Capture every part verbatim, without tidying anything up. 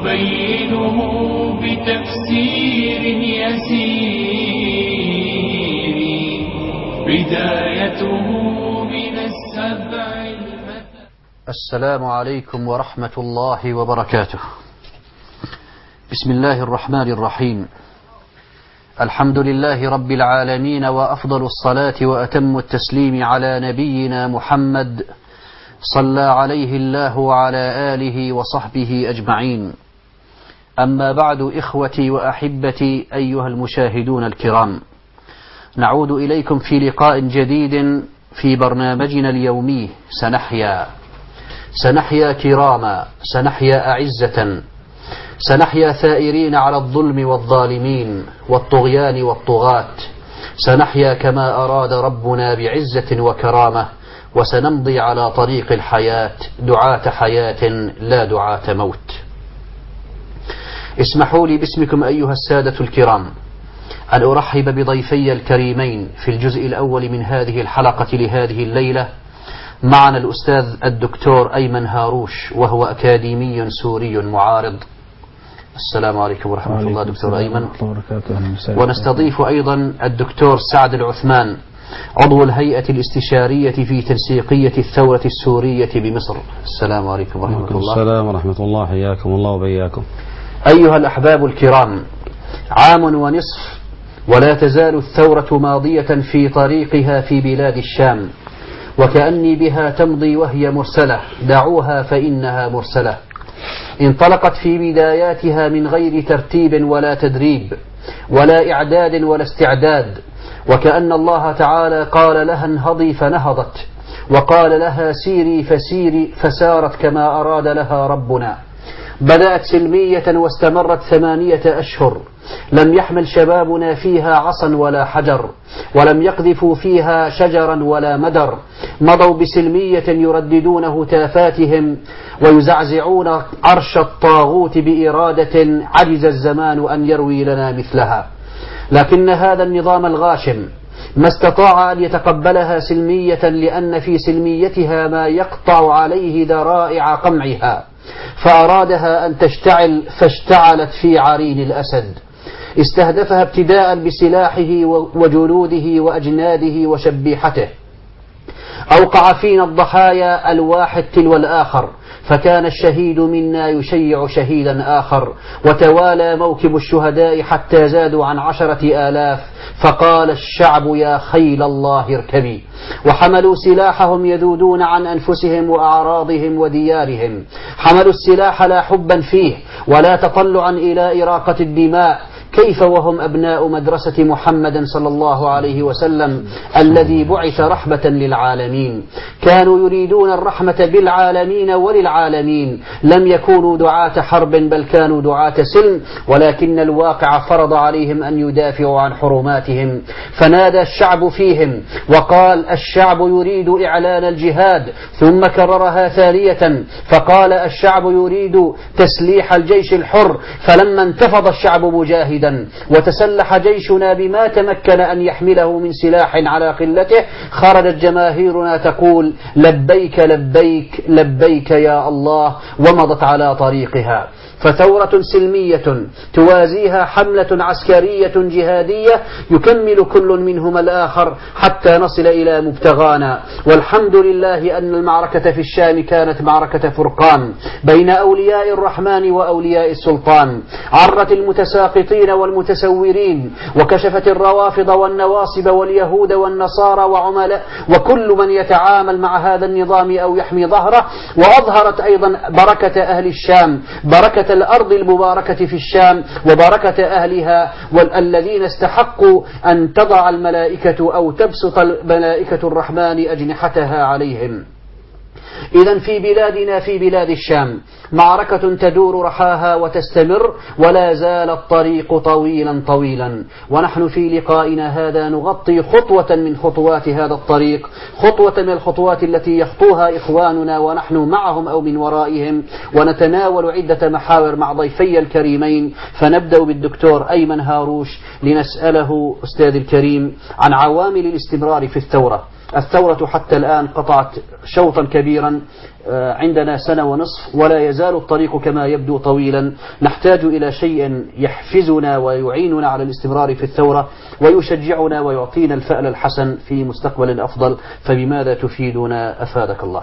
نبينه بتفسير يسير بدايته من السبع المثل. السلام عليكم ورحمة الله وبركاته. بسم الله الرحمن الرحيم. الحمد لله رب العالمين، وأفضل الصلاة وأتم التسليم على نبينا محمد صلى عليه الله وعلى آله وصحبه أجمعين. أما بعد، إخوتي وأحبتي أيها المشاهدون الكرام، نعود إليكم في لقاء جديد في برنامجنا اليومي سنحيا سنحيا كراما، سنحيا أعزة، سنحيا ثائرين على الظلم والظالمين والطغيان والطغاة، سنحيا كما أراد ربنا بعزة وكرامة، وسنمضي على طريق الحياة دعاة حياة لا دعاة موت. اسمحوا لي باسمكم أيها السادة الكرام أن أرحب بضيفي الكريمين في الجزء الأول من هذه الحلقة لهذه الليلة. معنا الأستاذ الدكتور أيمن هاروش، وهو أكاديمي سوري معارض. السلام عليكم ورحمة الله دكتور أيمن. ونستضيف أيضا الدكتور سعد العثمان، عضو الهيئة الاستشارية في تنسيقية الثورة السورية بمصر. السلام عليكم ورحمة الله. السلام ورحمة الله، حياكم الله وبياكم. أيها الأحباب الكرام، عام ونصف ولا تزال الثورة ماضية في طريقها في بلاد الشام، وكأني بها تمضي وهي مرسلة، دعوها فإنها مرسلة. انطلقت في بداياتها من غير ترتيب ولا تدريب ولا إعداد ولا استعداد، وكأن الله تعالى قال لها انهضي فنهضت، وقال لها سيري فسيري فسارت كما أراد لها ربنا. بدأت سلمية واستمرت ثمانية أشهر، لم يحمل شبابنا فيها عصا ولا حجر، ولم يقذفوا فيها شجرا ولا مدر. مضوا بسلمية يرددون هتافاتهم ويزعزعون عرش الطاغوت بإرادة عجز الزمان أن يروي لنا مثلها. لكن هذا النظام الغاشم ما استطاع أن يتقبلها سلمية، لأن في سلميتها ما يقطع عليه ذرائع قمعها، فأرادها أن تشتعل فاشتعلت في عرين الأسد. استهدفها ابتداء بسلاحه وجنوده وأجناده وشبيحته. أوقع فينا الضحايا الواحد تلو الآخر، فكان الشهيد منا يشيع شهيدا آخر، وتوالى موكب الشهداء حتى زادوا عن عشرة آلاف. فقال الشعب يا خيل الله اركبي، وحملوا سلاحهم يذودون عن أنفسهم وأعراضهم وديارهم. حملوا السلاح لا حبا فيه ولا تطلعا إلى إراقة الدماء، كيف وهم أبناء مدرسة محمد صلى الله عليه وسلم الذي بعث رحمة للعالمين. كانوا يريدون الرحمة بالعالمين وللعالمين، لم يكونوا دعاة حرب بل كانوا دعاة سلم، ولكن الواقع فرض عليهم أن يدافعوا عن حرماتهم. فنادى الشعب فيهم وقال الشعب يريد إعلان الجهاد، ثم كررها ثانية فقال الشعب يريد تسليح الجيش الحر. فلما انتفض الشعب مجاهدا وتسلح جيشنا بما تمكن أن يحمله من سلاح على قلته، خرجت جماهيرنا تقول لبيك لبيك لبيك يا الله، ومضت على طريقها. فثورة سلمية توازيها حملة عسكرية جهادية يكمل كل منهما الآخر حتى نصل إلى مبتغانا. والحمد لله أن المعركة في الشام كانت معركة فرقان بين أولياء الرحمن وأولياء السلطان، عرت المتساقطين والمتسورين، وكشفت الروافض والنواصب واليهود والنصارى وعملاء وكل من يتعامل مع هذا النظام أو يحمي ظهره، وأظهرت أيضا بركة أهل الشام، بركة الأرض المباركة في الشام وبركة أهلها، والذين استحقوا أن تضع الملائكة أو تبسط الملائكة الرحمن أجنحتها عليهم. إذن في بلادنا في بلاد الشام معركة تدور رحاها وتستمر، ولا زال الطريق طويلا طويلا. ونحن في لقائنا هذا نغطي خطوة من خطوات هذا الطريق، خطوة من الخطوات التي يخطوها إخواننا ونحن معهم أو من ورائهم، ونتناول عدة محاور مع ضيفي الكريمين. فنبدأ بالدكتور أيمن هاروش لنسأله أستاذ الكريم عن عوامل الاستمرار في الثورة. الثورة حتى الآن قطعت شوطا كبيرا، عندنا سنة ونصف ولا يزال الطريق كما يبدو طويلا. نحتاج إلى شيء يحفزنا ويعيننا على الاستمرار في الثورة ويشجعنا ويعطينا الفأل الحسن في مستقبل أفضل، فبماذا تفيدنا أفادك الله؟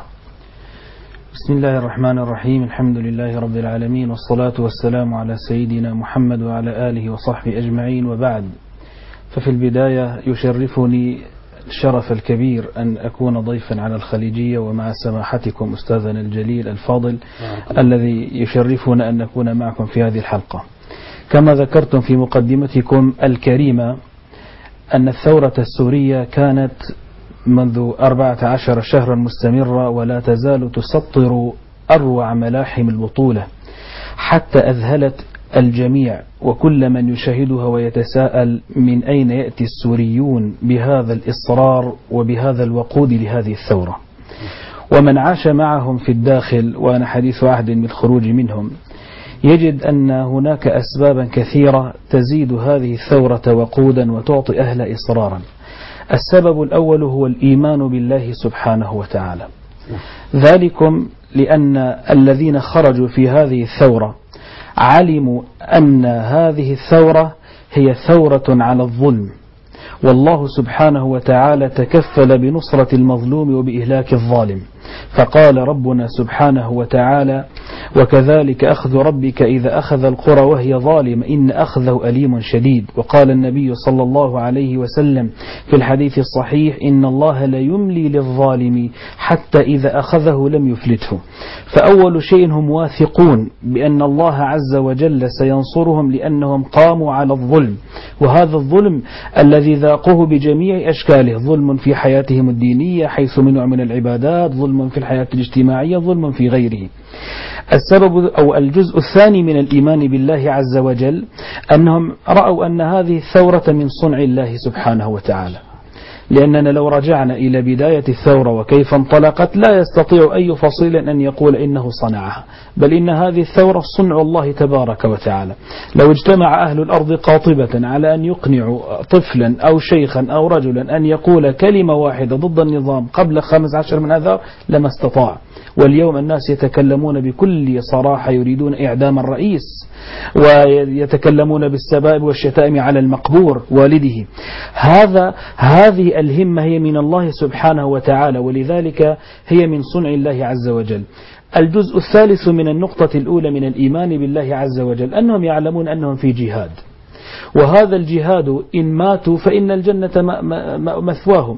بسم الله الرحمن الرحيم. الحمد لله رب العالمين، والصلاة والسلام على سيدنا محمد وعلى آله وصحبه أجمعين، وبعد. ففي البداية يشرفني الشرف الكبير أن أكون ضيفا على الخليجية ومع سماحتكم أستاذنا الجليل الفاضل الذي يشرفنا أن نكون معكم في هذه الحلقة. كما ذكرتم في مقدمتكم الكريمة أن الثورة السورية كانت منذ أربعة عشر شهرا مستمرة، ولا تزال تسطر أروع ملاحم البطولة حتى أذهلت الجميع وكل من يشاهدها ويتساءل من أين يأتي السوريون بهذا الإصرار وبهذا الوقود لهذه الثورة. ومن عاش معهم في الداخل، وأنا حديث عهد بالخروج منهم، يجد أن هناك أسبابا كثيرة تزيد هذه الثورة وقودا وتعطي أهل إصرارا. السبب الأول هو الإيمان بالله سبحانه وتعالى، ذلكم لأن الذين خرجوا في هذه الثورة علموا أن هذه الثورة هي ثورة على الظلم، والله سبحانه وتعالى تكفل بنصرة المظلوم وبإهلاك الظالم. فقال ربنا سبحانه وتعالى: وكذلك أخذ ربك إذا أخذ القرى وهي ظالمة إن أخذه أليم شديد. وقال النبي صلى الله عليه وسلم في الحديث الصحيح: إن الله لا يملي للظالم حتى إذا أخذه لم يفلته. فأول شيء هم واثقون بأن الله عز وجل سينصرهم لأنهم قاموا على الظلم، وهذا الظلم الذي ذاقوه بجميع أشكاله: ظلم في حياتهم الدينية حيث منعوا من العبادات، ظلم في الحياة الاجتماعية، ظلم في غيره. السبب أو الجزء الثاني من الإيمان بالله عز وجل أنهم رأوا أن هذه الثورة من صنع الله سبحانه وتعالى، لأننا لو رجعنا إلى بداية الثورة وكيف انطلقت لا يستطيع أي فصيل أن يقول إنه صنعها، بل إن هذه الثورة صنع الله تبارك وتعالى. لو اجتمع أهل الأرض قاطبة على أن يقنعوا طفلا أو شيخا أو رجلا أن يقول كلمة واحدة ضد النظام قبل خمس عشر من هذا لما استطاع. واليوم الناس يتكلمون بكل صراحة، يريدون إعدام الرئيس ويتكلمون بالسبائب والشتائم على المقبور والده. هذا هذه الهمة هي من الله سبحانه وتعالى، ولذلك هي من صنع الله عز وجل. الجزء الثالث من النقطة الأولى من الإيمان بالله عز وجل أنهم يعلمون أنهم في جهاد، وهذا الجهاد إن ماتوا فإن الجنة مثواهم،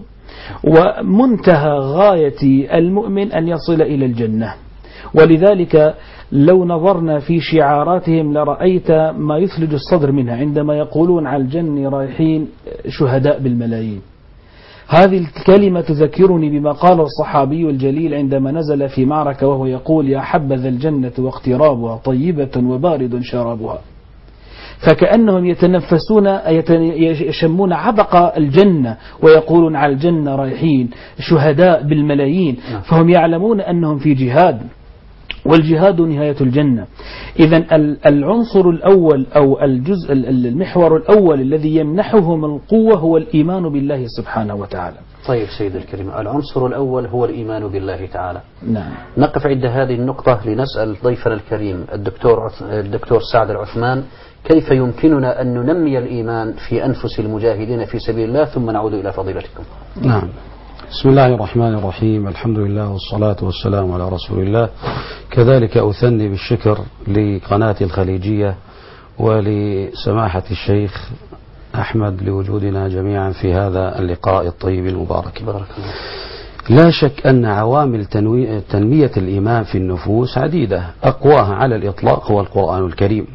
ومنتهى غاية المؤمن أن يصل إلى الجنة. ولذلك لو نظرنا في شعاراتهم لرأيت ما يثلج الصدر منها عندما يقولون على الجنة رايحين شهداء بالملايين. هذه الكلمة تذكرني بما قال الصحابي الجليل عندما نزل في معركة وهو يقول: يا حبذا الجنة واقترابها طيبة وبارد شرابها. فكأنهم يتنفسون يشمون عبق الجنة ويقولون على الجنة رايحين شهداء بالملايين، فهم يعلمون أنهم في جهاد، والجهاد نهاية الجنة. إذن العنصر الأول أو الجزء المحور الأول الذي يمنحهم القوة هو الإيمان بالله سبحانه وتعالى. طيب سيد الكريم، العنصر الأول هو الإيمان بالله تعالى. نعم. نقف عند هذه النقطة لنسأل ضيفنا الكريم الدكتور الدكتور سعد العثمان: كيف يمكننا أن ننمي الإيمان في أنفس المجاهدين في سبيل الله؟ ثم نعود إلى فضيلتكم. نعم. بسم الله الرحمن الرحيم، الحمد لله والصلاة والسلام على رسول الله. كذلك أثني بالشكر لقناة الخليجية ولسماحة الشيخ أحمد لوجودنا جميعا في هذا اللقاء الطيب المبارك. بارك الله. لا شك أن عوامل تنمية الإيمان في النفوس عديدة، أقواها على الإطلاق هو القرآن الكريم.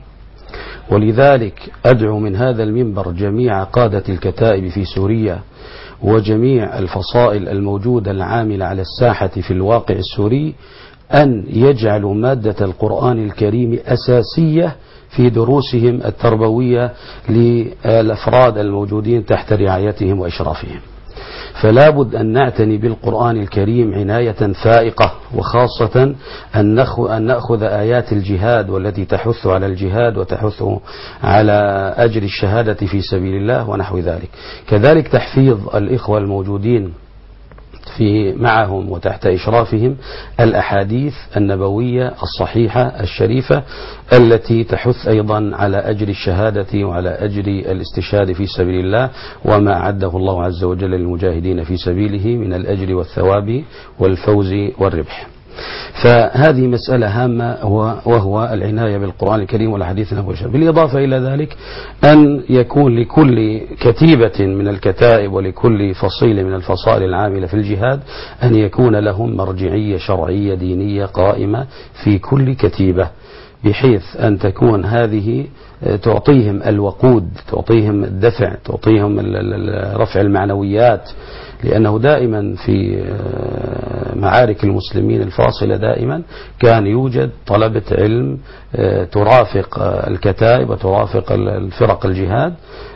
ولذلك أدعو من هذا المنبر جميع قادة الكتائب في سوريا وجميع الفصائل الموجودة العاملة على الساحة في الواقع السوري أن يجعلوا مادة القرآن الكريم أساسية في دروسهم التربوية للأفراد الموجودين تحت رعايتهم وإشرافهم. فلا بد أن نعتني بالقرآن الكريم عناية فائقة، وخاصة أن نأخذ آيات الجهاد والتي تحث على الجهاد وتحث على أجر الشهادة في سبيل الله ونحو ذلك. كذلك تحفيظ الإخوة الموجودين في معهم وتحت إشرافهم الأحاديث النبوية الصحيحة الشريفة التي تحث أيضا على أجر الشهادة وعلى أجر الاستشهاد في سبيل الله وما أعده الله عز وجل للمجاهدين في سبيله من الأجر والثواب والفوز والربح. فهذه مسألة هامة وهو العناية بالقرآن الكريم والحديث النبوي. بالإضافة إلى ذلك أن يكون لكل كتيبة من الكتائب ولكل فصيل من الفصائل العاملة في الجهاد أن يكون لهم مرجعية شرعية دينية قائمة في كل كتيبة، بحيث أن تكون هذه تعطيهم الوقود، تعطيهم الدفع، تعطيهم رفع المعنويات، لأنه دائما في معارك المسلمين الفاصلة دائما كان يوجد طلبة علم ترافق الكتائب وترافق الفرق الجهاد،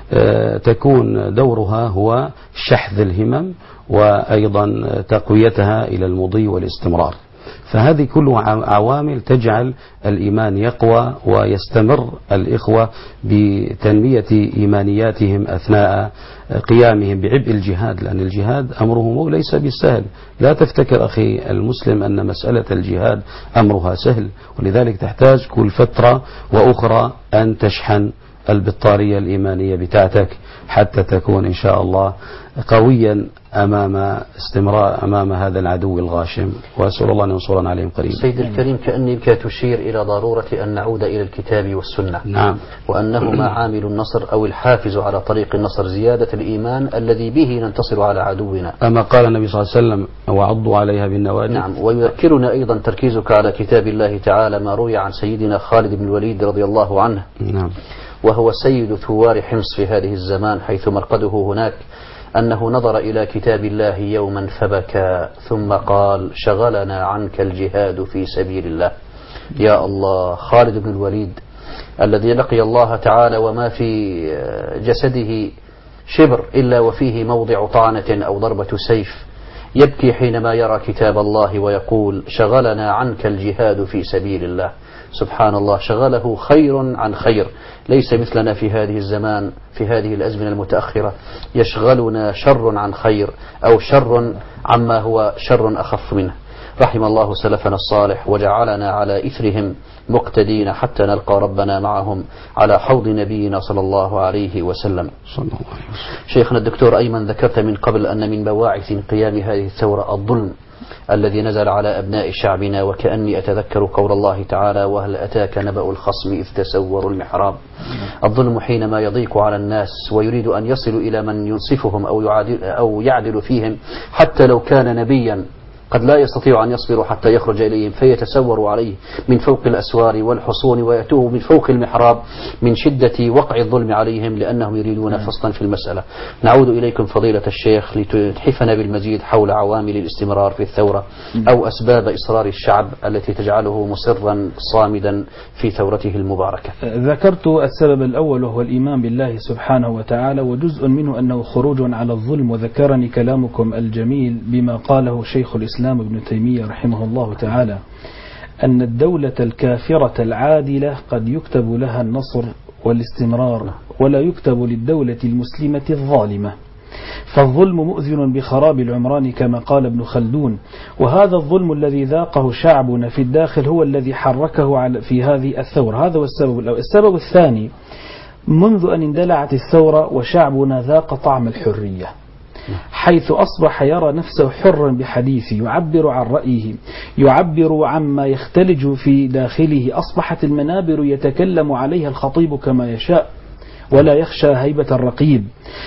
تكون دورها هو شحذ الهمم وأيضا تقويتها إلى المضي والاستمرار. فهذه كلها عوامل تجعل الإيمان يقوى ويستمر الإخوة بتنمية إيمانياتهم أثناء قيامهم بعبء الجهاد، لأن الجهاد أمره ليس بالسهل. لا تفتكر أخي المسلم أن مسألة الجهاد أمرها سهل، ولذلك تحتاج كل فترة وأخرى أن تشحن البطارية الإيمانية بتاعتك حتى تكون إن شاء الله قويا أمام استمرار أمام هذا العدو الغاشم، وأسأل الله أن ينصرنا عليهم قريبا. سيد الكريم، كأني بك تشير إلى ضرورة أن نعود إلى الكتاب والسنة. نعم. وأنهما عامل النصر أو الحافز على طريق النصر، زيادة الإيمان الذي به ننتصر على عدونا. أما قال النبي صلى الله عليه وسلم وعضوا عليها بالنواجذ. نعم. ويذكرنا أيضا تركيزك على كتاب الله تعالى ما روي عن سيدنا خالد بن الوليد رضي الله عنه. نعم. وهو سيد ثوار حمص في هذه الزمان، حيث مرقده هناك، أنه نظر إلى كتاب الله يوما فبكى ثم قال: شغلنا عنك الجهاد في سبيل الله. يا الله، خالد بن الوليد الذي لقي الله تعالى وما في جسده شبر إلا وفيه موضع طعنة أو ضربة سيف، يبكي حينما يرى كتاب الله ويقول: شغلنا عنك الجهاد في سبيل الله. سبحان الله، شغله خير عن خير. ليس مثلنا في هذه الزمان، في هذه الأزمنة المتأخرة، يشغلنا شر عن خير أو شر عما هو شر أخف منه. رحم الله سلفنا الصالح وجعلنا على إثرهم مقتدين حتى نلقى ربنا معهم على حوض نبينا صلى الله عليه وسلم. صلى الله عليه وسلم. شيخنا الدكتور أيمن، ذكرت من قبل أن من بواعث قيام هذه الثورة الظلم الذي نزل على أبناء شعبنا، وكأني أتذكر قول الله تعالى: وهل أتاك نبأ الخصم إذ تسوروا المحراب. الظلم حينما يضيق على الناس ويريد أن يصلوا إلى من ينصفهم أو يعادل, أو يعدل فيهم، حتى لو كان نبيا قد لا يستطيع أن يصبروا حتى يخرج إليهم، فيتسوروا عليه من فوق الأسوار والحصون ويأتوه من فوق المحراب من شدة وقع الظلم عليهم، لأنهم يريدون فصلا في المسألة. نعود إليكم فضيلة الشيخ لتتحفنا بالمزيد حول عوامل الاستمرار في الثورة أو أسباب إصرار الشعب التي تجعله مصرا صامدا في ثورته المباركة. ذكرت السبب الأول وهو الإيمان بالله سبحانه وتعالى، وجزء منه أنه خروج على الظلم. وذكرني كلامكم الجميل بما قاله شيخ الإسلام ابن تيمية رحمه الله تعالى، أن الدولة الكافرة العادلة قد يكتب لها النصر والاستمرار، ولا يكتب للدولة المسلمة الظالمة. فالظلم مؤذن بخراب العمران كما قال ابن خلدون، وهذا الظلم الذي ذاقه شعبنا في الداخل هو الذي حركه في هذه الثورة. هذا هو السبب الأول. السبب الثاني، منذ أن اندلعت الثورة وشعبنا ذاق طعم الحرية، حيث أصبح يرى نفسه حرا بحديثه، يعبر عن رأيه، يعبر عما يختلج في داخله. أصبحت المنابر يتكلم عليها الخطيب كما يشاء ولا يخشى هيبة الرقيب.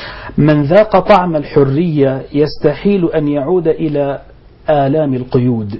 من ذاق طعم الحرية يستحيل أن يعود إلى آلام القيود،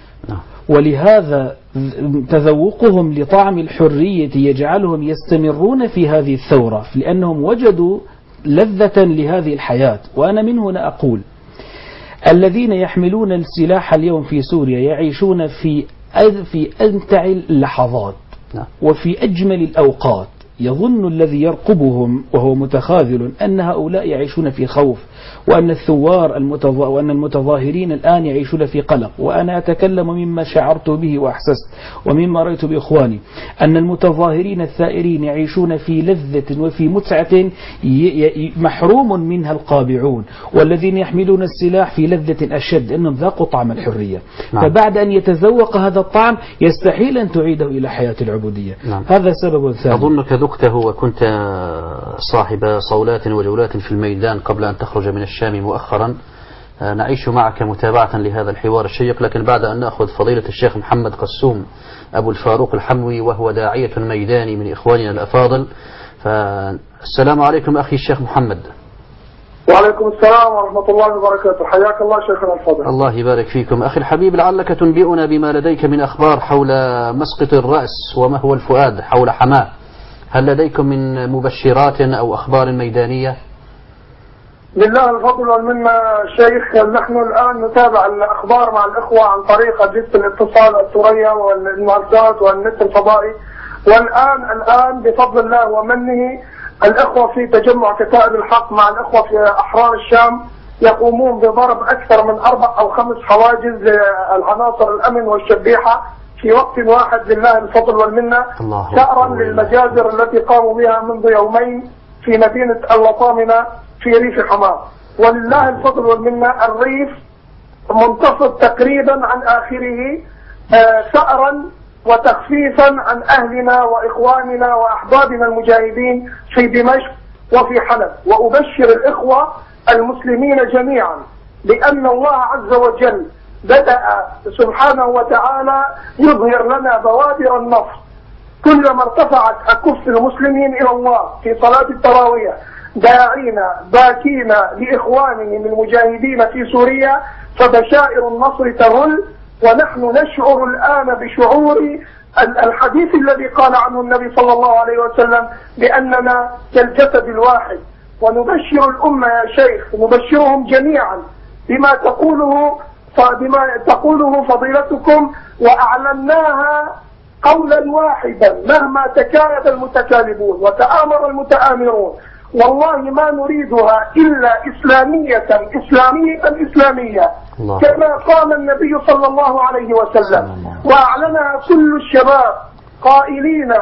ولهذا تذوقهم لطعم الحرية يجعلهم يستمرون في هذه الثورة، لأنهم وجدوا لذة لهذه الحياة. وأنا من هنا أقول: الذين يحملون السلاح اليوم في سوريا يعيشون في في أمتع اللحظات وفي أجمل الأوقات. يظن الذي يرقبهم وهو متخاذل أن هؤلاء يعيشون في خوف، وأن الثوار المتظا... وأن المتظاهرين الآن يعيشون في قلق. وأنا أتكلم مما شعرت به وأحسست ومما رأيت بإخواني. أن المتظاهرين الثائرين يعيشون في لذة وفي متعة محروم منها القابعون، والذين يحملون السلاح في لذة أشد أنهم ذاقوا طعم الحرية. نعم. فبعد أن يتذوق هذا الطعم يستحيل أن تعيده إلى حياة العبودية. نعم. هذا سبب ثاني. أظنك ذقته وكنت صاحب صولات وجولات في الميدان قبل أن تخرج من الشام مؤخرا. نعيش معك متابعة لهذا الحوار الشيق، لكن بعد أن نأخذ فضيلة الشيخ محمد قسوم أبو الفاروق الحموي وهو داعية ميداني من إخواننا الأفاضل. فالسلام عليكم أخي الشيخ محمد. وعليكم السلام ورحمة الله وبركاته. حياك الله شيخنا الفاضل. الله يبارك فيكم. أخي الحبيب، لعلك تنبئنا بما لديك من أخبار حول مسقط الرأس وما هو الفؤاد حول حماه. هل لديكم من مبشرات أو أخبار ميدانية؟ لله الفضل والمنة شيخ. نحن الآن نتابع الأخبار مع الإخوة عن طريق أجهزة الاتصال الثريا والمعدات والنت الفضائي، والآن الآن بفضل الله ومنه الإخوة في تجمع كتائب الحق مع الإخوة في أحرار الشام يقومون بضرب أكثر من أربع أو خمس حواجز للعناصر الأمن والشبيحة في وقت واحد لله الفضل والمنة، ثأرا للمجازر التي قاموا بها منذ يومين في مدينة اللطامنة في ريف حماه. ولله الفضل والمنة الريف منتصف تقريبا عن آخره ثأرا وتخفيفا عن أهلنا وإخواننا وأحبابنا المجاهدين في دمشق وفي حلب. وأبشر الإخوة المسلمين جميعا بأن الله عز وجل بدأ سبحانه وتعالى يظهر لنا بوادر النصر كلما ارتفعت أكف المسلمين إلى الله في صلاة التراويح داعين باكين لإخوانهم المجاهدين في سوريا، فبشائر النصر تهل. ونحن نشعر الآن بشعور الحديث الذي قال عنه النبي صلى الله عليه وسلم بأننا كالجسد الواحد. ونبشر الأمة يا شيخ، نبشرهم جميعا بما تقوله بما تقوله فضيلتكم، وأعلناها قولا واحدا مهما تكالب المتكالبون وتآمر المتآمرون. والله ما نريدها إلا إسلامية إسلامية إسلامية الله. كما قال النبي صلى الله عليه وسلم وأعلنها كل الشباب قائلين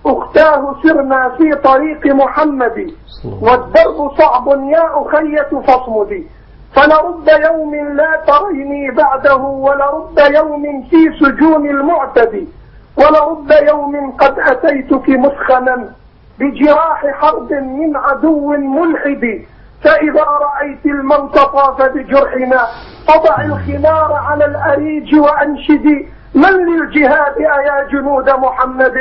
أختاه سرنا في طريق محمد والدرب صعب يا أخية فاصمدي، فلرب يوم لا تريني بعده ولرب يوم في سجون المعتدي، ولرب يوم قد أتيتك مسخنا بجراح حرب من عدو ملحد، فإذا رأيت الموت طاف بجرحنا فضع الخمار على الأريج وأنشدي، من للجهاد أيا جنود محمد،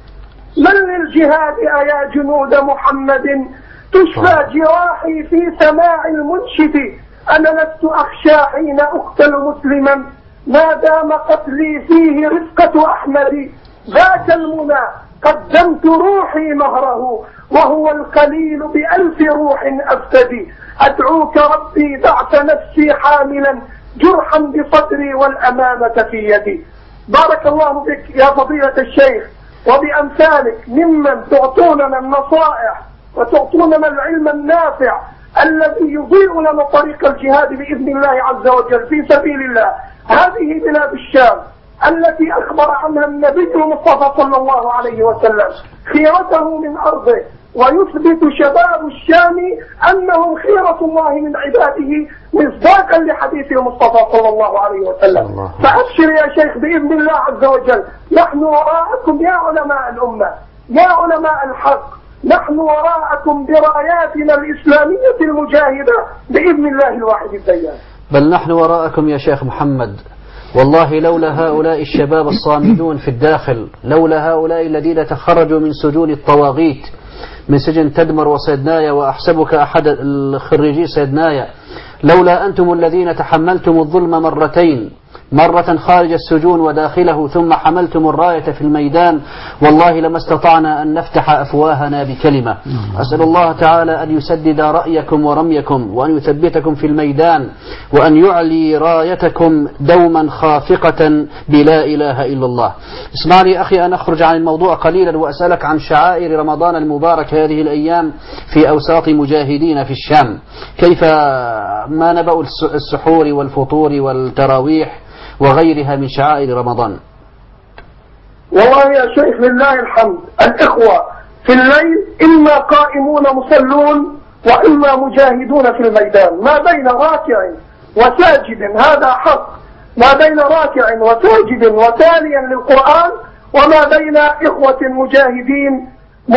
من للجهاد أيا جنود محمد، تشفى جراحي في سماع المنشد، أنا لست أخشى حين أقتل مسلما ما دام قتلي فيه رفقة أحمد، ذاك المنى قدمت روحي مهره وهو القليل بألف روح أفتدي، أدعوك ربي بعث نفسي حاملا جرحا بصدري والأمامة في يدي. بارك الله بك يا فضيلة الشيخ وبأمثالك ممن تعطوننا النصائح وتعطوننا العلم النافع الذي يضيء لنا طريق الجهاد بإذن الله عز وجل في سبيل الله. هذه بلاد الشام التي أخبر عنها النبي المصطفى صلى الله عليه وسلم خيرته من أرضه، ويثبت شباب الشام أنهم خيرة الله من عباده مصداقا لحديث المصطفى صلى الله عليه وسلم. فأبشر يا شيخ بإذن الله عز وجل، نحن وراءكم يا علماء الأمة يا علماء الحق، نحن وراءكم براياتنا الإسلامية المجاهدة بإذن الله الواحد الديان. بل نحن وراءكم يا شيخ محمد، والله لولا هؤلاء الشباب الصامدون في الداخل، لولا هؤلاء الذين تخرجوا من سجون الطواغيت، من سجن تدمر وسيدنايا، وأحسبك أحد الخريجي سيدنايا، لولا أنتم الذين تحملتم الظلم مرتين، مرة خارج السجون وداخله، ثم حملتم الراية في الميدان، والله لما استطعنا أن نفتح أفواهنا بكلمة. أسأل الله تعالى أن يسدد رأيكم ورميكم، وأن يثبتكم في الميدان، وأن يعلي رايتكم دوما خافقة بلا إله إلا الله. اسمعني أخي أن أخرج عن الموضوع قليلا وأسألك عن شعائر رمضان المبارك هذه الأيام في أوساط مجاهدين في الشام. كيف ما نبأ السحور والفطور والتراويح وغيرها من شعائر رمضان؟ والله يا شيخ لله الحمد، الإخوة في الليل إما قائمون مصلون وإما مجاهدون في الميدان، ما بين راكع وساجد، هذا حق، ما بين راكع وساجد وتاليا للقرآن، وما بين إخوة مجاهدين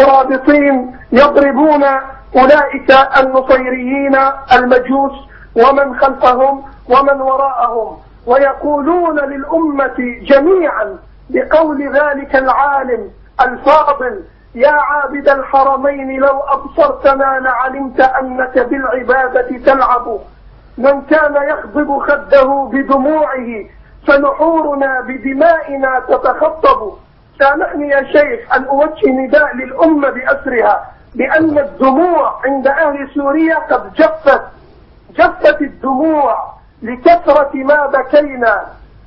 مرابطين يضربون أولئك النصيريين المجوس ومن خلفهم ومن وراءهم، ويقولون للأمة جميعا بقول ذلك العالم الفاضل: يا عابد الحرمين لو أبصرتنا لعلمت أنك بالعبادة تلعب، من كان يخضب خده بدموعه فنحورنا بدمائنا تتخطب. سامحني يا شيخ أن أوجه نداء للأمة بأسرها بأن الدموع عند أهل سوريا قد جفت جفت الدموع لكثرة ما بكينا،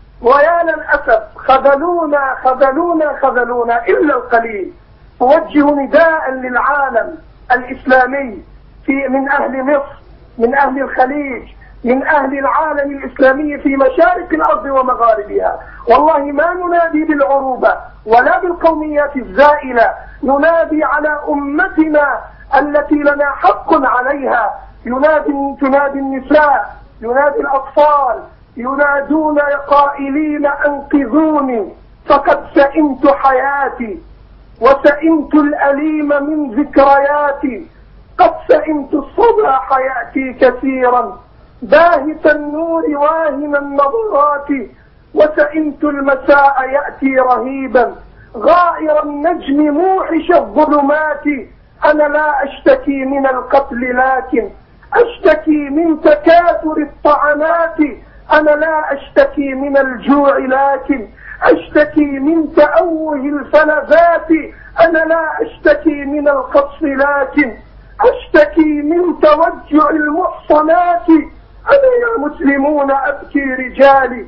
ويا للأسف خذلونا خذلونا خذلونا إلا القليل. أوجه نداء للعالم الإسلامي في من أهل مصر، من أهل الخليج، من أهل العالم الإسلامي في مشارق الأرض ومغاربها، والله ما ننادي بالعروبة ولا بالقوميات الزائلة، ننادي على أمتنا التي لنا حق عليها، ينادي تنادي النساء، ينادي الأطفال، ينادون قائلين: أنقذوني فقد سئمت حياتي وسئمت الأليم من ذكرياتي، قد سئمت الصباح يأتي كثيرا باهت النور واهن النظرات، وسئمت المساء يأتي رهيبا غائر النجم موحش الظلمات. أنا لا أشتكي من القتل لكن أشتكي من تكاثر الطعنات، أنا لا أشتكي من الجوع لكن أشتكي من تأوه الفلذات، أنا لا أشتكي من القصف لكن أشتكي من توجع المحصنات. أنا يا مسلمون أبكي رجالي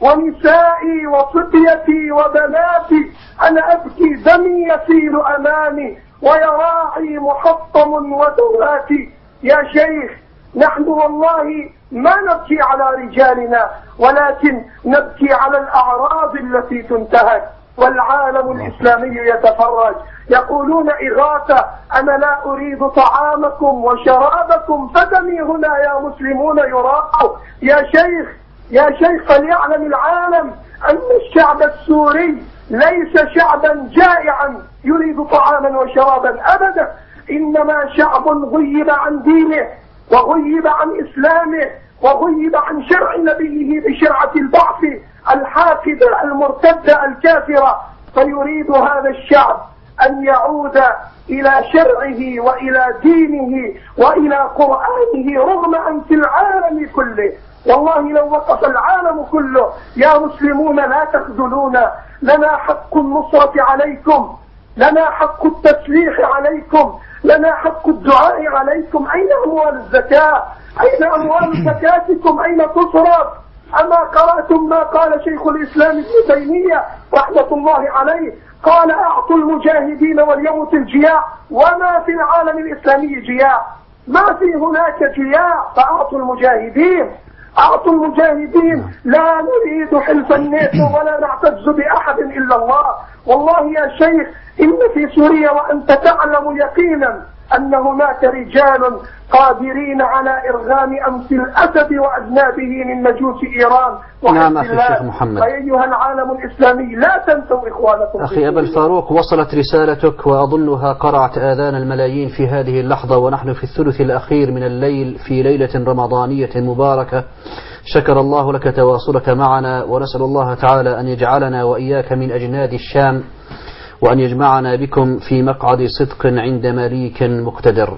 ونسائي وصبيتي وبناتي، أنا أبكي دمي يسيل أمامي ويراعي محطم ودواتي. يا شيخ نحن والله ما نبكي على رجالنا، ولكن نبكي على الأعراض التي تنتهك، والعالم الإسلامي يتفرج، يقولون إغاثة: أنا لا أريد طعامكم وشرابكم فدمي هنا يا مسلمون يراق. يا شيخ يا شيخ فليعلم العالم أن الشعب السوري ليس شعبا جائعا يريد طعاما وشرابا أبدا، إنما شعب غيب عن دينه وغيب عن إسلامه وغيب عن شرع نبيه بشرعة البعث الحاقدة المرتدة الكافرة، فيريد هذا الشعب أن يعود إلى شرعه وإلى دينه وإلى قرآنه رغم أن في العالم كله، والله لو وقف العالم كله: يا مسلمون لا تخذلونا، لنا حق النصرة عليكم، لنا حق التسليح عليكم، لنا حق الدعاء عليكم، أين أموال الزكاة؟ أين أموال زكاتكم؟ أين تصرف؟ أما قرأتم ما قال شيخ الإسلام ابن تيمية رحمة الله عليه؟ قال: أعطوا المجاهدين وليمت الجياع، وما في العالم الإسلامي جياع، ما في هناك جياع، فأعطوا المجاهدين، أعطوا المجاهدين، لا نريد حلف الناتو ولا نعتز بأحد إلا الله. والله يا شيخ إن في سوريا وأنت تعلم يقينا أن هناك رجال قادرين على إرغام أمس الأسد وأذنابه من مجوس إيران نعم أخي الشيخ محمد. فأيها العالم الإسلامي لا تنسوا إخوانكم. أخي أبا الفاروق، وصلت رسالتك وأظنها قرعت آذان الملايين في هذه اللحظة، ونحن في الثلث الأخير من الليل في ليلة رمضانية مباركة. شكر الله لك تواصلك معنا، ونسأل الله تعالى أن يجعلنا وإياك من أجناد الشام، وأن يجمعنا بكم في مقعد صدق عند مليك مقتدر.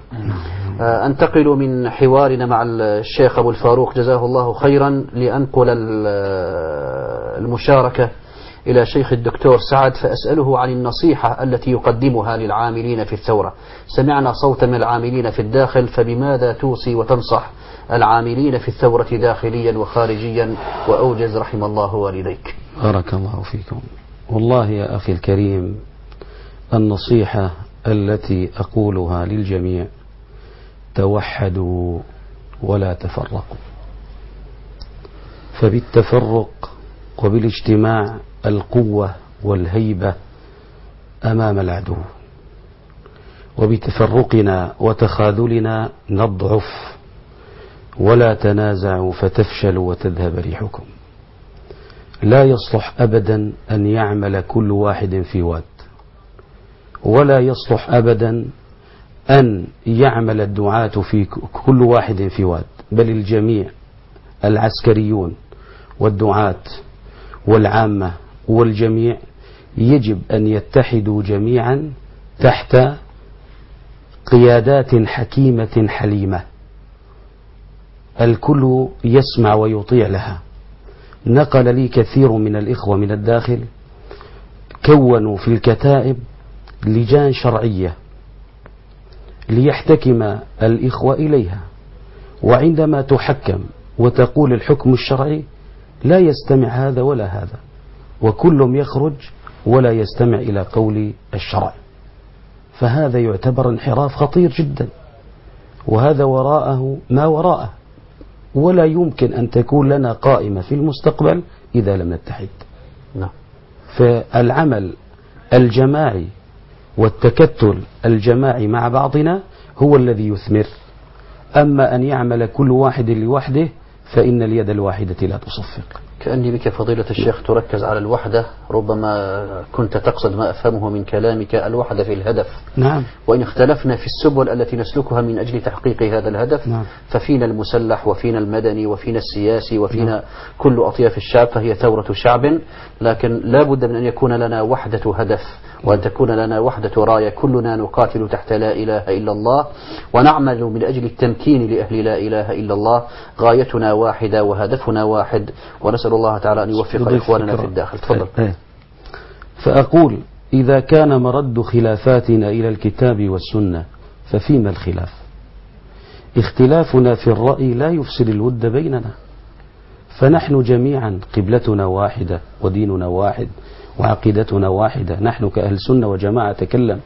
أنتقل من حوارنا مع الشيخ أبو الفاروق جزاه الله خيرا لأنقل المشاركة إلى شيخ الدكتور سعد، فأسأله عن النصيحة التي يقدمها للعاملين في الثورة. سمعنا صوتا من العاملين في الداخل، فبماذا توصي وتنصح العاملين في الثورة داخليا وخارجيا؟ وأوجز رحم الله والديك. بارك الله فيكم. والله يا أخي الكريم، النصيحة التي أقولها للجميع: توحدوا ولا تفرقوا، فبالتفرق وبالاجتماع القوة والهيبة أمام العدو، وبتفرقنا وتخاذلنا نضعف، ولا تنازعوا فتفشلوا وتذهب ريحكم. لا يصلح أبدا أن يعمل كل واحد في واد، ولا يصلح أبدا أن يعمل الدعاة في كل واحد في واد، بل الجميع العسكريون والدعاة والعامة والجميع يجب أن يتحدوا جميعا تحت قيادات حكيمة حليمة الكل يسمع ويطيع لها. نقل لي كثير من الإخوة من الداخل كونوا في الكتائب لجان شرعية ليحتكم الإخوة إليها، وعندما تحكم وتقول الحكم الشرعي لا يستمع هذا ولا هذا، وكلهم يخرج ولا يستمع إلى قول الشرع، فهذا يعتبر انحراف خطير جدا، وهذا وراءه ما وراءه، ولا يمكن أن تكون لنا قائمة في المستقبل إذا لم نتحد. نعم. فالعمل الجماعي والتكتل الجماعي مع بعضنا هو الذي يثمر، أما أن يعمل كل واحد لوحده فإن اليد الواحدة لا تصفق. كأني بك فضيلة الشيخ تركز على الوحدة، ربما كنت تقصد ما أفهمه من كلامك الوحدة في الهدف. نعم. وإن اختلفنا في السبل التي نسلكها من أجل تحقيق هذا الهدف، نعم. ففينا المسلح وفينا المدني وفينا السياسي وفينا نعم. كل أطياف الشعب، فهي ثورة شعب، لكن لا بد من أن يكون لنا وحدة هدف، وأن تكون لنا وحدة راية، كلنا نقاتل تحت لا إله إلا الله، ونعمل من أجل التمكين لأهل لا إله إلا الله. غايتنا واحدة وهدفنا واحد، ونسأل الله تعالى أن يوفق إخواننا في الداخل. تفضل. فأقول إذا كان مرد خلافاتنا إلى الكتاب والسنة ففيما الخلاف؟ اختلافنا في الرأي لا يفسد الود بيننا، فنحن جميعا قبلتنا واحدة وديننا واحد وعقيدتنا واحدة، نحن كأهل سنة وجماعة تكلم،